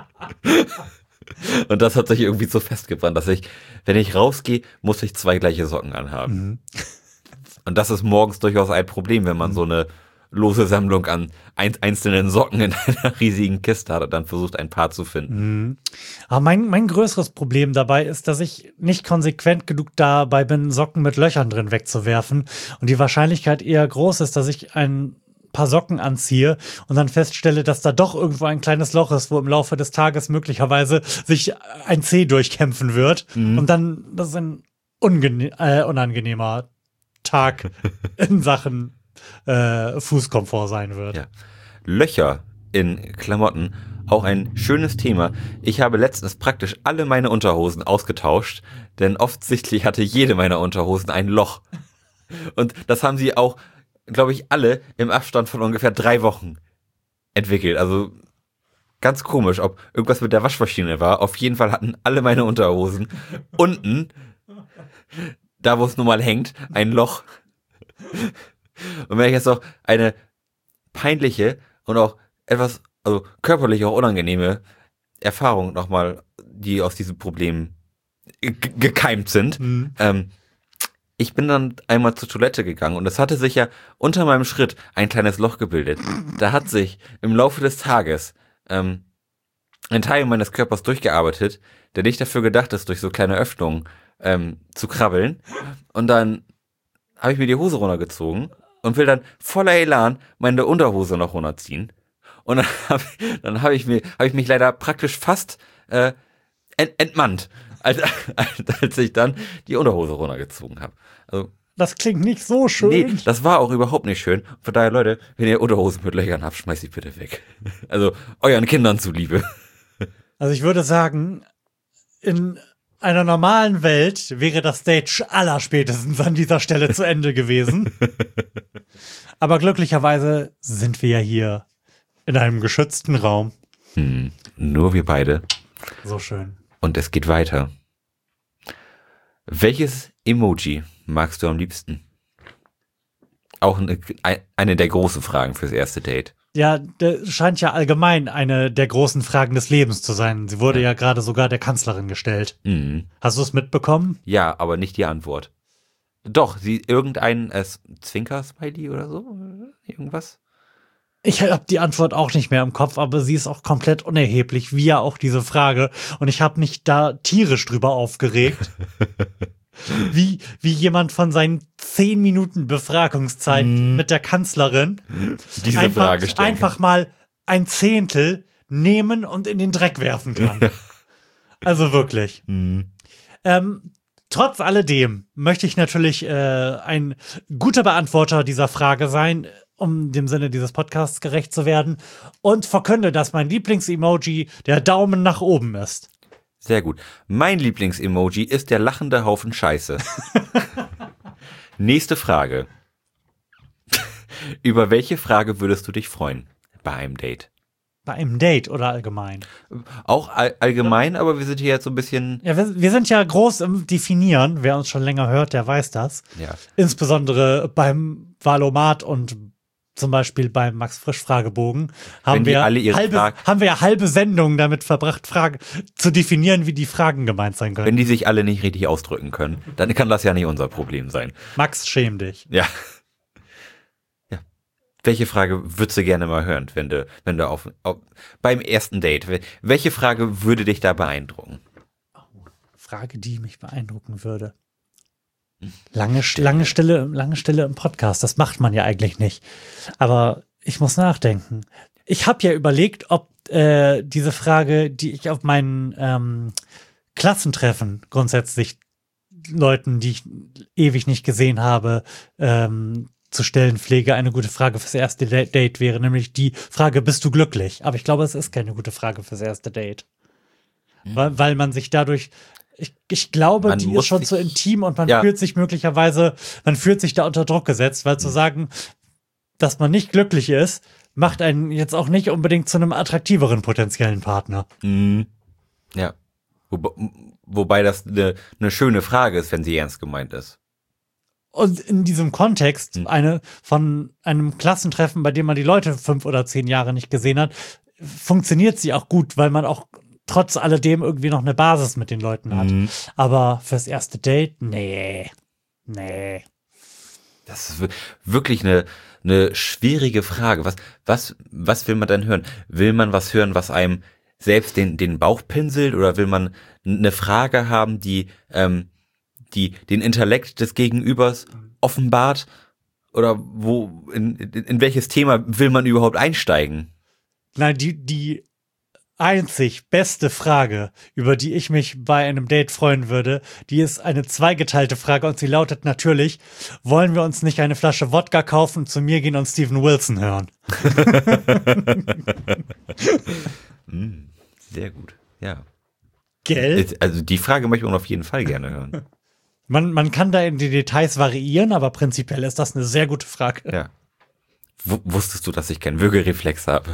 S1: Und das hat sich irgendwie so festgebrannt, dass ich, wenn ich rausgehe, muss ich zwei gleiche Socken anhaben. Mhm. Und das ist morgens durchaus ein Problem, wenn man mhm. so eine lose Sammlung an ein, einzelnen Socken in einer riesigen Kiste hat und dann versucht, ein Paar zu finden.
S2: Mhm. Aber mein, mein größeres Problem dabei ist, dass ich nicht konsequent genug dabei bin, Socken mit Löchern drin wegzuwerfen. Und die Wahrscheinlichkeit eher groß ist, dass ich ein paar Socken anziehe und dann feststelle, dass da doch irgendwo ein kleines Loch ist, wo im Laufe des Tages möglicherweise sich ein Zeh durchkämpfen wird. Mhm. Und dann, das ist ein ungene- äh, unangenehmer Tag in Sachen äh, Fußkomfort sein wird.
S1: Ja. Löcher in Klamotten, auch ein schönes Thema. Ich habe letztens praktisch alle meine Unterhosen ausgetauscht, denn offensichtlich hatte jede meiner Unterhosen ein Loch. Und das haben sie auch, glaube ich, alle im Abstand von ungefähr drei Wochen entwickelt. Also ganz komisch, ob irgendwas mit der Waschmaschine war. Auf jeden Fall hatten alle meine Unterhosen unten, da wo es nun mal hängt, ein Loch. Und wenn ich jetzt noch eine peinliche und auch etwas, also körperlich auch unangenehme Erfahrung nochmal, die aus diesem Problem g- gekeimt sind, mhm. ähm, ich bin dann einmal zur Toilette gegangen und es hatte sich ja unter meinem Schritt ein kleines Loch gebildet. Da hat sich im Laufe des Tages ähm, ein Teil meines Körpers durchgearbeitet, der nicht dafür gedacht ist, durch so kleine Öffnungen ähm, zu krabbeln. Und dann habe ich mir die Hose runtergezogen und will dann voller Elan meine Unterhose noch runterziehen. Und dann habe dann hab ich, mir, hab ich mich leider praktisch fast äh, ent, entmannt, als, als, als ich dann die Unterhose runtergezogen habe. Also,
S2: das klingt nicht so schön.
S1: Nee, das war auch überhaupt nicht schön. Von daher, Leute, wenn ihr Unterhosen mit Löchern habt, schmeißt die bitte weg. Also euren Kindern zuliebe.
S2: Also ich würde sagen, in einer normalen Welt wäre das Date allerspätestens an dieser Stelle zu Ende gewesen. Aber glücklicherweise sind wir ja hier in einem geschützten Raum.
S1: Hm, nur wir beide.
S2: So schön.
S1: Und es geht weiter. Welches Emoji magst du am liebsten? Auch eine, eine der großen Fragen fürs erste Date.
S2: Ja, das scheint ja allgemein eine der großen Fragen des Lebens zu sein. Sie wurde ja, ja gerade sogar der Kanzlerin gestellt. Mhm. Hast du es mitbekommen?
S1: Ja, aber nicht die Antwort. Doch, sie irgendein äh, Zwinker-Smiley oder so? Irgendwas?
S2: Ich habe die Antwort auch nicht mehr im Kopf, aber sie ist auch komplett unerheblich, wie ja auch diese Frage. Und ich habe mich da tierisch drüber aufgeregt. Wie, wie jemand von seinen zehn Minuten Befragungszeit mm. mit der Kanzlerin
S1: diese
S2: einfach,
S1: Frage stellen.
S2: einfach mal ein Zehntel nehmen und in den Dreck werfen kann. Also wirklich. Mm. Ähm, trotz alledem möchte ich natürlich äh, ein guter Beantworter dieser Frage sein, um dem Sinne dieses Podcasts gerecht zu werden, und verkünde, dass mein Lieblings-Emoji der Daumen nach oben ist.
S1: Sehr gut. Mein Lieblings-Emoji ist der lachende Haufen Scheiße. Nächste Frage. Über welche Frage würdest du dich freuen bei einem Date?
S2: Bei einem Date oder allgemein?
S1: Auch all- allgemein, aber wir sind hier jetzt so ein bisschen...
S2: Ja, wir, wir sind ja groß im Definieren. Wer uns schon länger hört, der weiß das.
S1: Ja.
S2: Insbesondere beim Valomat und zum Beispiel beim Max-Frisch-Fragebogen haben wir,
S1: alle ihre
S2: halbe,
S1: Fragen,
S2: haben wir ja halbe Sendungen damit verbracht, Fragen zu definieren, wie die Fragen gemeint sein können.
S1: Wenn die sich alle nicht richtig ausdrücken können, dann kann das ja nicht unser Problem sein.
S2: Max, schäm dich.
S1: Ja. Ja. Welche Frage würdest du gerne mal hören, wenn du, wenn du auf, auf beim ersten Date, welche Frage würde dich da beeindrucken?
S2: Frage, die mich beeindrucken würde. Lange, lange Stille, lange Stille im Podcast, das macht man ja eigentlich nicht. Aber ich muss nachdenken. Ich habe ja überlegt, ob äh, diese Frage, die ich auf meinen ähm, Klassentreffen grundsätzlich Leuten, die ich ewig nicht gesehen habe, ähm, zu stellen pflege. Eine gute Frage fürs erste Date wäre nämlich die Frage, bist du glücklich? Aber ich glaube, es ist keine gute Frage fürs erste Date. Mhm. Weil, weil man sich dadurch, ich, ich glaube,
S1: Man
S2: die
S1: muss
S2: ist schon
S1: sich-
S2: zu intim und man
S1: Ja.
S2: fühlt sich möglicherweise, man fühlt sich da unter Druck gesetzt, weil zu sagen, dass man nicht glücklich ist, macht einen jetzt auch nicht unbedingt zu einem attraktiveren potenziellen Partner.
S1: Mhm. Ja. Wo, wobei das eine ne schöne Frage ist, wenn sie ernst gemeint ist.
S2: Und in diesem Kontext
S1: Hm.
S2: eine von einem Klassentreffen, bei dem man die Leute fünf oder zehn Jahre nicht gesehen hat, funktioniert sie auch gut, weil man auch trotz alledem irgendwie noch eine Basis mit den Leuten hat.
S1: Mhm.
S2: Aber fürs erste Date, nee. Nee.
S1: Das ist wir- wirklich eine, eine schwierige Frage. Was, was, was will man denn hören? Will man was hören, was einem selbst den, den Bauch pinselt, oder will man eine Frage haben, die, ähm, die den Intellekt des Gegenübers offenbart? Oder wo, in, in, in welches Thema will man überhaupt einsteigen?
S2: Nein, die, die einzig beste Frage, über die ich mich bei einem Date freuen würde, die ist eine zweigeteilte Frage und sie lautet natürlich, wollen wir uns nicht eine Flasche Wodka kaufen, zu mir gehen und Steven Wilson hören?
S1: Mm, sehr gut, ja.
S2: Gell?
S1: Also die Frage möchte man auf jeden Fall gerne hören.
S2: Man, man kann da in die Details variieren, aber prinzipiell ist das eine sehr gute Frage.
S1: Ja. W- wusstest du, dass ich keinen Würgereflex habe?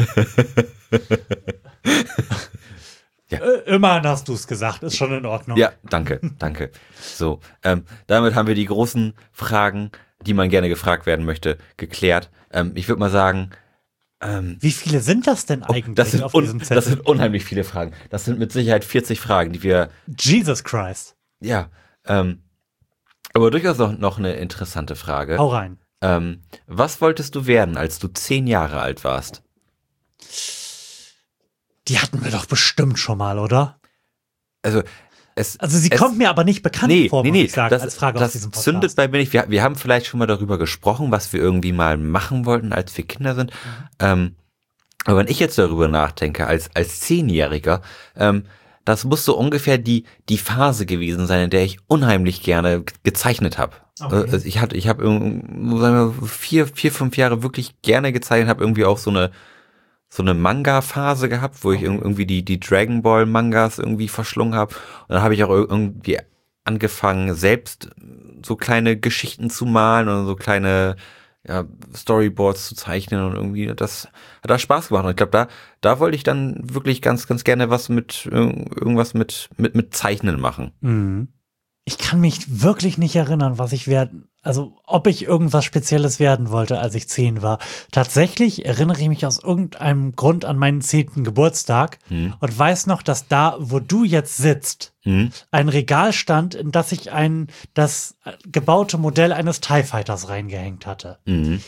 S2: Äh, immerhin hast du es gesagt, ist schon in Ordnung.
S1: Ja, danke, danke. So, ähm, damit haben wir die großen Fragen, die man gerne gefragt werden möchte, geklärt. Ähm, ich würde mal sagen, ähm,
S2: Wie viele sind das denn eigentlich
S1: das, sind
S2: auf
S1: un-
S2: diesem Zettel?
S1: das sind unheimlich viele Fragen. Das sind mit Sicherheit vierzig Fragen, die wir,
S2: Jesus Christ.
S1: ja, ähm, aber durchaus noch, noch eine interessante Frage.
S2: Hau rein.
S1: Ähm, was wolltest du werden, als du zehn Jahre alt warst?
S2: Die hatten wir doch bestimmt schon mal, oder?
S1: Also, es,
S2: Also sie
S1: es,
S2: kommt mir aber nicht bekannt
S1: nee,
S2: vor,
S1: nee,
S2: muss
S1: nee,
S2: ich sagen,
S1: das,
S2: als Frage
S1: das
S2: auf diesem Podcast.
S1: zündet bei mir nicht. Wir, wir haben vielleicht schon mal darüber gesprochen, was wir irgendwie mal machen wollten, als wir Kinder sind.
S2: Mhm.
S1: Ähm, aber wenn ich jetzt darüber nachdenke, als, als Zehnjähriger, ähm, das muss so ungefähr die, die Phase gewesen sein, in der ich unheimlich gerne ge- gezeichnet habe.
S2: Okay.
S1: Also ich hatte, ich habe sagen wir, vier, vier, fünf Jahre wirklich gerne gezeichnet, habe irgendwie auch so eine so eine Manga-Phase gehabt, wo ich
S2: Okay.
S1: irg- irgendwie die, die Dragon Ball Mangas irgendwie verschlungen habe. Und dann habe ich auch ir- irgendwie angefangen, selbst so kleine Geschichten zu malen und so kleine ja, Storyboards zu zeichnen, und irgendwie das hat da Spaß gemacht. Und ich glaube, da, da wollte ich dann wirklich ganz, ganz gerne was mit, irg- irgendwas mit, mit, mit Zeichnen machen.
S2: Mhm. Ich kann mich wirklich nicht erinnern, was ich werden, also ob ich irgendwas Spezielles werden wollte, als ich zehn war. Tatsächlich erinnere ich mich aus irgendeinem Grund an meinen zehnten Geburtstag
S1: Hm.
S2: und weiß noch, dass da, wo du jetzt sitzt,
S1: Hm?
S2: ein Regal stand, in das ich ein, das gebaute Modell eines TIE Fighters reingehängt hatte.
S1: Mhm.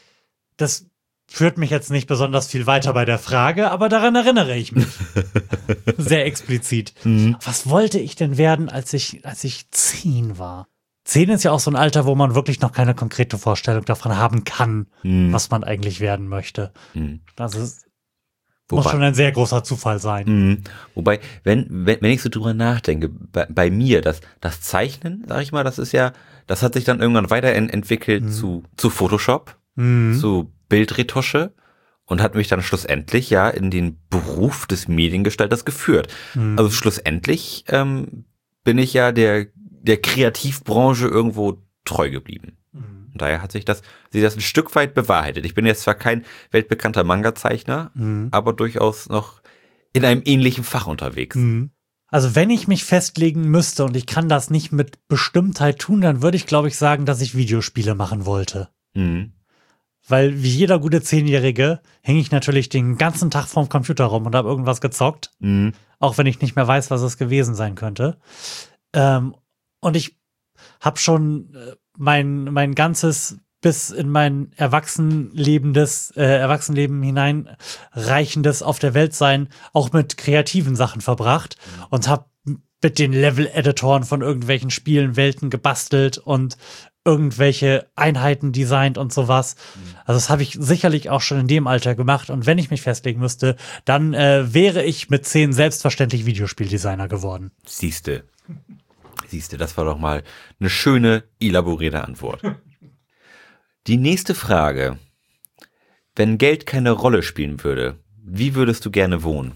S2: Das führt mich jetzt nicht besonders viel weiter bei der Frage, aber daran erinnere ich mich. Sehr explizit.
S1: Mhm.
S2: Was wollte ich denn werden, als ich, als ich zehn war? Zehn ist ja auch so ein Alter, wo man wirklich noch keine konkrete Vorstellung davon haben kann,
S1: Mhm.
S2: was man eigentlich werden möchte.
S1: Mhm.
S2: Das ist, muss
S1: Wobei-
S2: schon ein sehr großer Zufall sein.
S1: Mhm. Wobei, wenn, wenn, wenn ich so drüber nachdenke, bei, bei mir, das, das Zeichnen, sag ich mal, das ist ja, das hat sich dann irgendwann weiterentwickelt
S2: Mhm.
S1: zu, zu Photoshop,
S2: Mhm.
S1: zu Bildretusche, und hat mich dann schlussendlich ja in den Beruf des Mediengestalters geführt.
S2: Mhm.
S1: Also schlussendlich ähm, bin ich ja der, der Kreativbranche irgendwo treu geblieben.
S2: Mhm.
S1: Und daher hat sich das, sich das ein Stück weit bewahrheitet. Ich bin jetzt zwar kein weltbekannter Manga-Zeichner,
S2: Mhm.
S1: aber durchaus noch in einem ähnlichen Fach unterwegs.
S2: Mhm. Also wenn ich mich festlegen müsste und ich kann das nicht mit Bestimmtheit tun, dann würde ich, glaube ich, sagen, dass ich Videospiele machen wollte.
S1: Mhm.
S2: Weil wie jeder gute Zehnjährige hänge ich natürlich den ganzen Tag vorm Computer rum und habe irgendwas gezockt,
S1: Mhm.
S2: auch wenn ich nicht mehr weiß, was es gewesen sein könnte. Ähm, und ich habe schon äh, mein, mein ganzes bis in mein Erwachsenenlebendes, äh, Erwachsenenleben hineinreichendes auf der Welt sein auch mit kreativen Sachen verbracht und habe mit den Level-Editoren von irgendwelchen Spielen Welten gebastelt und irgendwelche Einheiten designt und sowas. Also das habe ich sicherlich auch schon in dem Alter gemacht. Und wenn ich mich festlegen müsste, dann äh, wäre ich mit zehn selbstverständlich Videospieldesigner geworden.
S1: Siehste. Siehst du, das war doch mal eine schöne, elaborierte Antwort. Die nächste Frage. Wenn Geld keine Rolle spielen würde, wie würdest du gerne wohnen?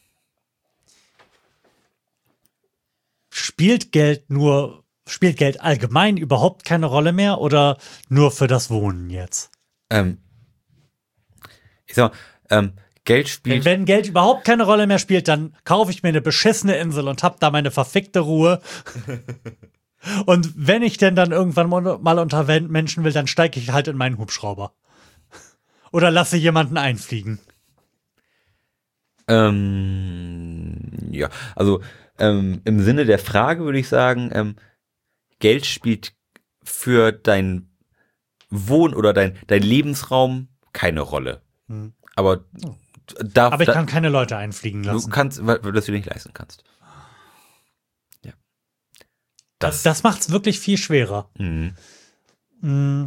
S2: Spielt Geld nur, spielt Geld allgemein überhaupt keine Rolle mehr oder nur für das Wohnen jetzt?
S1: Ähm, ich sag mal, ähm, Geld spielt...
S2: Wenn, wenn Geld überhaupt keine Rolle mehr spielt, dann kaufe ich mir eine beschissene Insel und hab da meine verfickte Ruhe. Und wenn ich denn dann irgendwann mal unter Menschen will, dann steige ich halt in meinen Hubschrauber. Oder lasse jemanden einfliegen.
S1: Ähm, ja, also ähm, im Sinne der Frage würde ich sagen, ähm, Geld spielt für dein Wohn- oder dein, dein Lebensraum keine Rolle. Hm. Aber... Oh. Darf,
S2: Aber ich kann keine Leute einfliegen lassen.
S1: Du kannst, weil du das dir nicht leisten kannst. Ja.
S2: Das, das macht es wirklich viel schwerer.
S1: Mhm.
S2: Und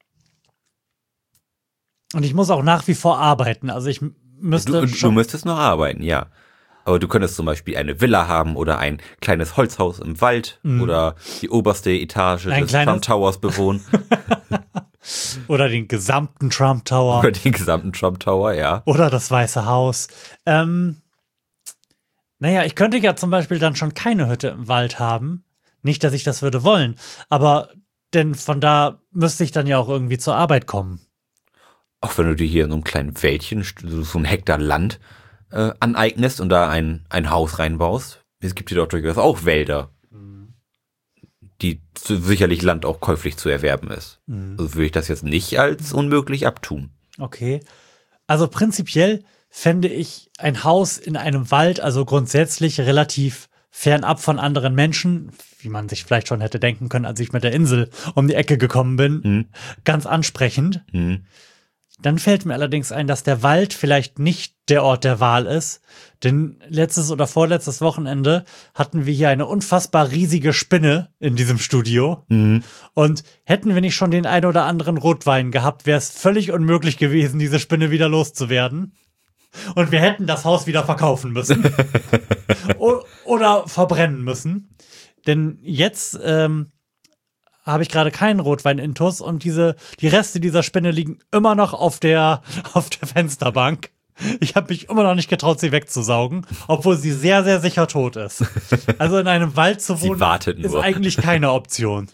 S2: ich muss auch nach wie vor arbeiten. Also ich müsste
S1: du,
S2: schon...
S1: Du müsstest noch arbeiten, ja. Aber du könntest zum Beispiel eine Villa haben oder ein kleines Holzhaus im Wald mhm. oder die oberste Etage
S2: ein
S1: des
S2: kleines...
S1: Trump Towers bewohnen.
S2: Oder den gesamten Trump Tower.
S1: Oder den gesamten Trump Tower, ja.
S2: Oder das Weiße Haus. Ähm, naja, ich könnte ja zum Beispiel dann schon keine Hütte im Wald haben. Nicht, dass ich das würde wollen. Aber denn von da müsste ich dann ja auch irgendwie zur Arbeit kommen.
S1: Auch wenn du dir hier in so einem kleinen Wäldchen, so ein Hektar Land äh, aneignest und da ein, ein Haus reinbaust. Es gibt hier doch durchaus auch Wälder, die sicherlich Land auch käuflich zu erwerben ist. Mhm. Also würde ich das jetzt nicht als unmöglich abtun.
S2: Okay. Also prinzipiell fände ich ein Haus in einem Wald, also grundsätzlich relativ fernab von anderen Menschen, wie man sich vielleicht schon hätte denken können, als ich mit der Insel um die Ecke gekommen bin, mhm. ganz ansprechend. Mhm. Dann fällt mir allerdings ein, dass der Wald vielleicht nicht der Ort der Wahl ist, denn letztes oder vorletztes Wochenende hatten wir hier eine unfassbar riesige Spinne in diesem Studio mhm. und hätten wir nicht schon den ein oder anderen Rotwein gehabt, wäre es völlig unmöglich gewesen, diese Spinne wieder loszuwerden und wir hätten das Haus wieder verkaufen müssen o- oder verbrennen müssen, denn jetzt ähm, habe ich gerade keinen Rotwein-Intus und diese, die Reste dieser Spinne liegen immer noch auf der, auf der Fensterbank. Ich habe mich immer noch nicht getraut, sie wegzusaugen, obwohl sie sehr, sehr sicher tot ist. Also in einem Wald zu wohnen ist eigentlich keine Option.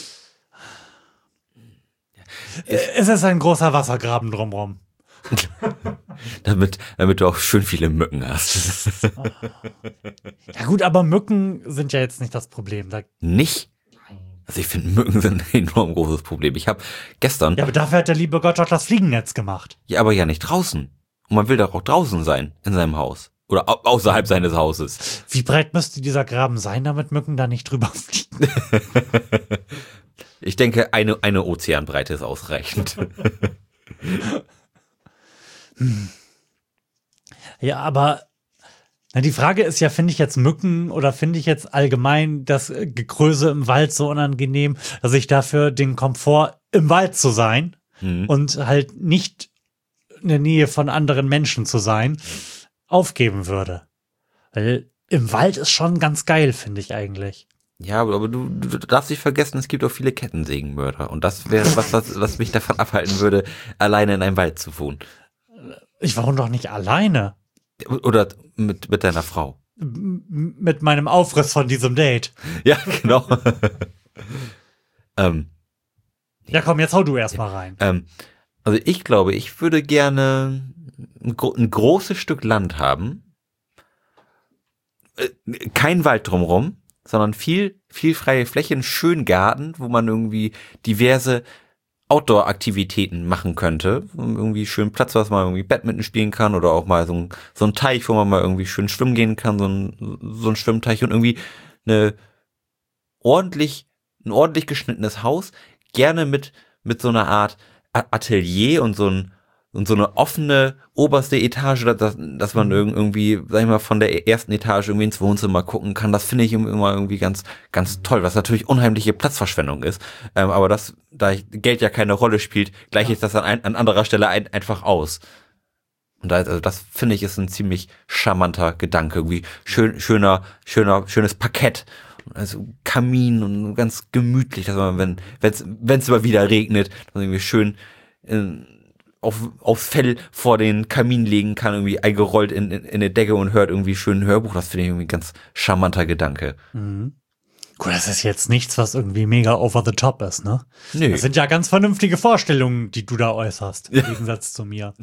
S2: Es ist ein großer Wassergraben drumherum.
S1: damit, damit du auch schön viele Mücken hast.
S2: Ja gut, aber Mücken sind ja jetzt nicht das Problem. Da
S1: nicht? Also ich finde, Mücken sind ein enorm großes Problem. Ich habe gestern...
S2: Ja, aber dafür hat der liebe Gott doch das Fliegennetz gemacht.
S1: Ja, aber ja nicht draußen. Und man will doch auch draußen sein, in seinem Haus. Oder au- außerhalb seines Hauses.
S2: Wie breit müsste dieser Graben sein, damit Mücken da nicht drüber fliegen?
S1: Ich denke, eine, eine Ozeanbreite ist ausreichend.
S2: hm. Ja, aber... Na, die Frage ist ja, finde ich jetzt Mücken oder finde ich jetzt allgemein das Gekröse im Wald so unangenehm, dass ich dafür den Komfort im Wald zu sein mhm. und halt nicht in der Nähe von anderen Menschen zu sein, aufgeben würde. Weil im Wald ist schon ganz geil, finde ich eigentlich.
S1: Ja, aber du, du darfst nicht vergessen, es gibt auch viele Kettensägenmörder. Und das wäre was, was, was mich davon abhalten würde, alleine in einem Wald zu wohnen.
S2: Ich wohne doch nicht alleine.
S1: Oder mit, mit deiner Frau.
S2: M- mit meinem Aufriss von diesem Date.
S1: Ja, genau. ähm,
S2: ja, komm, jetzt hau du erst mal rein.
S1: Ähm, also ich glaube, ich würde gerne ein, ein großes Stück Land haben. Äh, kein Wald drumherum, sondern viel, viel freie Fläche, einen schönen Garten, wo man irgendwie diverse Outdoor-Aktivitäten machen könnte. Irgendwie schön Platz, was man irgendwie Badminton spielen kann oder auch mal so ein, so ein Teich, wo man mal irgendwie schön schwimmen gehen kann, so ein, so ein Schwimmteich und irgendwie eine ordentlich, ein ordentlich geschnittenes Haus, gerne mit, mit so einer Art Atelier und so ein, und so eine offene oberste Etage, dass, dass man irgendwie, sag ich mal, von der ersten Etage irgendwie ins Wohnzimmer gucken kann. Das finde ich immer irgendwie ganz, ganz toll, was natürlich unheimliche Platzverschwendung ist. Ähm, aber das, da Geld ja keine Rolle spielt, gleiche ich das an, ein, an anderer Stelle ein, einfach aus. Und da, also das finde ich ist ein ziemlich charmanter Gedanke, irgendwie schön, schöner, schöner, schönes Parkett also Kamin und ganz gemütlich, dass man, wenn wenn es mal wieder regnet, dass man irgendwie schön in, auf, aufs Fell vor den Kamin legen kann, irgendwie eingerollt in, in, in eine Decke und hört irgendwie schön ein Hörbuch. Das finde ich irgendwie ein ganz charmanter Gedanke.
S2: Mhm. Gut, das ist jetzt nichts, was irgendwie mega over the top ist, ne?
S1: Nö.
S2: Das sind ja ganz vernünftige Vorstellungen, die du da äußerst, im Gegensatz zu mir.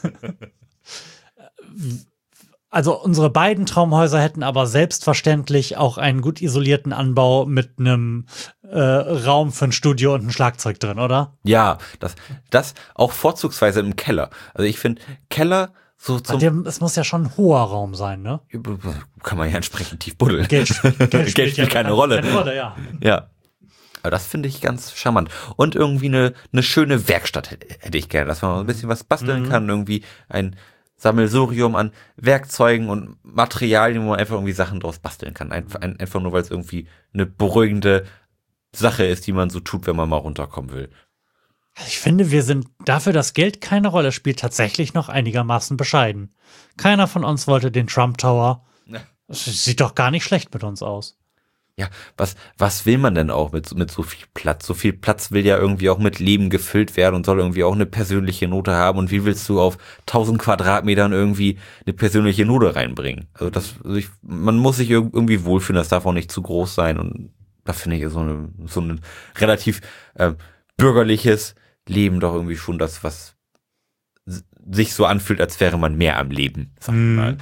S2: Also unsere beiden Traumhäuser hätten aber selbstverständlich auch einen gut isolierten Anbau mit einem äh, Raum für ein Studio und ein Schlagzeug drin, oder?
S1: Ja, das, das auch vorzugsweise im Keller. Also ich finde, Keller so zum...
S2: Dem, es muss ja schon ein hoher Raum sein, ne?
S1: Kann man ja entsprechend tief buddeln.
S2: Geld, Geld,
S1: Geld
S2: spielt,
S1: spielt
S2: ja
S1: keine
S2: keine
S1: Rolle.
S2: Keine Rolle, ja.
S1: Ja. Aber das finde ich ganz charmant. Und irgendwie eine, eine schöne Werkstatt hätte, hätte ich gerne, dass man ein bisschen was basteln
S2: Mhm.
S1: kann. Irgendwie ein Sammelsurium an Werkzeugen und Materialien, wo man einfach irgendwie Sachen draus basteln kann. Ein, ein, einfach nur, weil es irgendwie eine beruhigende Sache ist, die man so tut, wenn man mal runterkommen will.
S2: Also ich finde, wir sind dafür, dass Geld keine Rolle spielt, tatsächlich noch einigermaßen bescheiden. Keiner von uns wollte den Trump Tower.
S1: Ja.
S2: Das sieht doch gar nicht schlecht mit uns aus.
S1: Ja, was, was will man denn auch mit, mit so viel Platz? So viel Platz will ja irgendwie auch mit Leben gefüllt werden und soll irgendwie auch eine persönliche Note haben. Und wie willst du auf tausend Quadratmetern irgendwie eine persönliche Note reinbringen? Also das, also ich, man muss sich irgendwie wohlfühlen, das darf auch nicht zu groß sein. Und da finde ich so, eine, so ein relativ äh, bürgerliches Leben doch irgendwie schon das, was sich so anfühlt, als wäre man mehr am Leben. Sag ich mal.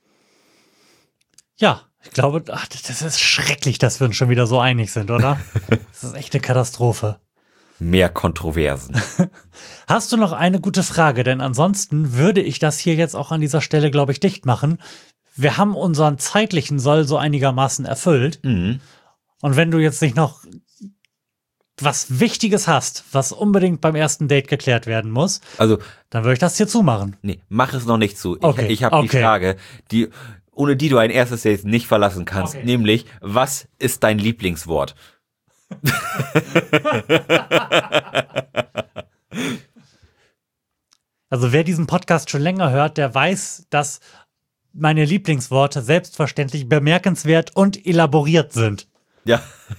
S2: Ja, ich glaube, ach, das ist schrecklich, dass wir uns schon wieder so einig sind, oder? Das ist echt eine Katastrophe.
S1: Mehr Kontroversen.
S2: Hast du noch eine gute Frage? Denn ansonsten würde ich das hier jetzt auch an dieser Stelle, glaube ich, dicht machen. Wir haben unseren zeitlichen Soll so einigermaßen erfüllt.
S1: Mhm.
S2: Und wenn du jetzt nicht noch was Wichtiges hast, was unbedingt beim ersten Date geklärt werden muss,
S1: Also,
S2: dann würde ich das hier zumachen.
S1: nee, mach es noch nicht zu. Ich,
S2: Okay,
S1: ich habe
S2: okay.
S1: die Frage, die, ohne die du ein erstes Date nicht verlassen kannst,
S2: Okay.
S1: nämlich, was ist dein Lieblingswort?
S2: Also wer diesen Podcast schon länger hört, der weiß, dass meine Lieblingsworte selbstverständlich bemerkenswert und elaboriert sind.
S1: Ja.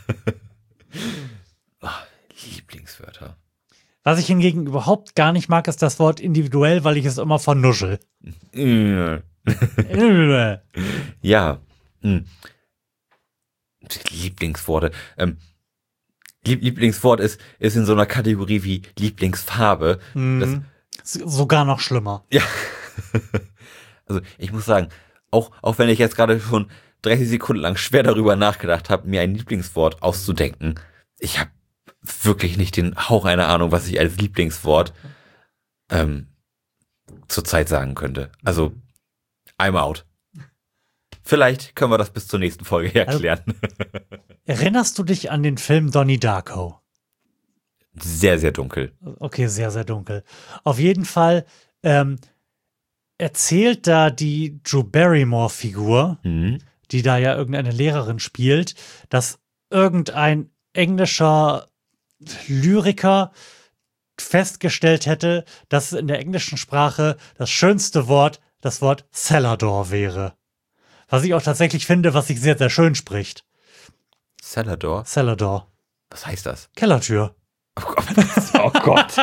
S1: Ah, Lieblingswörter.
S2: Was ich hingegen überhaupt gar nicht mag, ist das Wort individuell, weil ich es immer vernuschel.
S1: Äh.
S2: Äh,
S1: Ja. Hm. Lieblingsworte. Ähm, Lieb Lieblingswort ist, ist in so einer Kategorie wie Lieblingsfarbe. Das,
S2: Sogar noch schlimmer.
S1: ja. Also ich muss sagen, auch, auch wenn ich jetzt gerade schon dreißig Sekunden lang schwer darüber nachgedacht habe, mir ein Lieblingswort auszudenken, ich habe wirklich nicht den Hauch einer Ahnung, was ich als Lieblingswort ähm, zurzeit sagen könnte. Also, I'm out. Vielleicht können wir das bis zur nächsten Folge erklären.
S2: Erinnerst du dich an den Film Donnie Darko?
S1: Sehr, sehr dunkel.
S2: Okay, sehr, sehr dunkel. Auf jeden Fall ähm, erzählt da die Drew Barrymore-Figur,
S1: Mhm.
S2: die da ja irgendeine Lehrerin spielt, dass irgendein englischer Lyriker festgestellt hätte, dass in der englischen Sprache das schönste Wort das Wort Cellador wäre. Was ich auch tatsächlich finde, was sich sehr, sehr schön spricht.
S1: Cellador?
S2: Cellador.
S1: Was heißt das?
S2: Kellertür.
S1: Oh Gott. Oh Gott.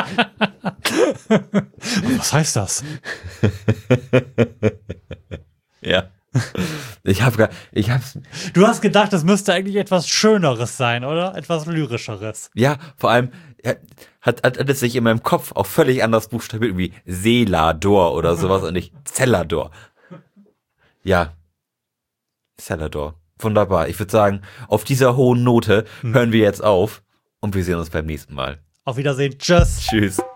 S2: Was heißt das?
S1: Ja. Ich habe gar, ich hab's,
S2: Du hast gedacht, es müsste eigentlich etwas Schöneres sein, oder? Etwas Lyrischeres.
S1: ja, vor allem ja, hat, hat, hat es sich in meinem Kopf auch völlig anders buchstabiert, wie Selador oder sowas und nicht Cellador. Ja. Cellador. Wunderbar. Ich würde sagen, auf dieser hohen Note hören wir jetzt auf und wir sehen uns beim nächsten Mal.
S2: Auf Wiedersehen. Tschüss.
S1: Tschüss.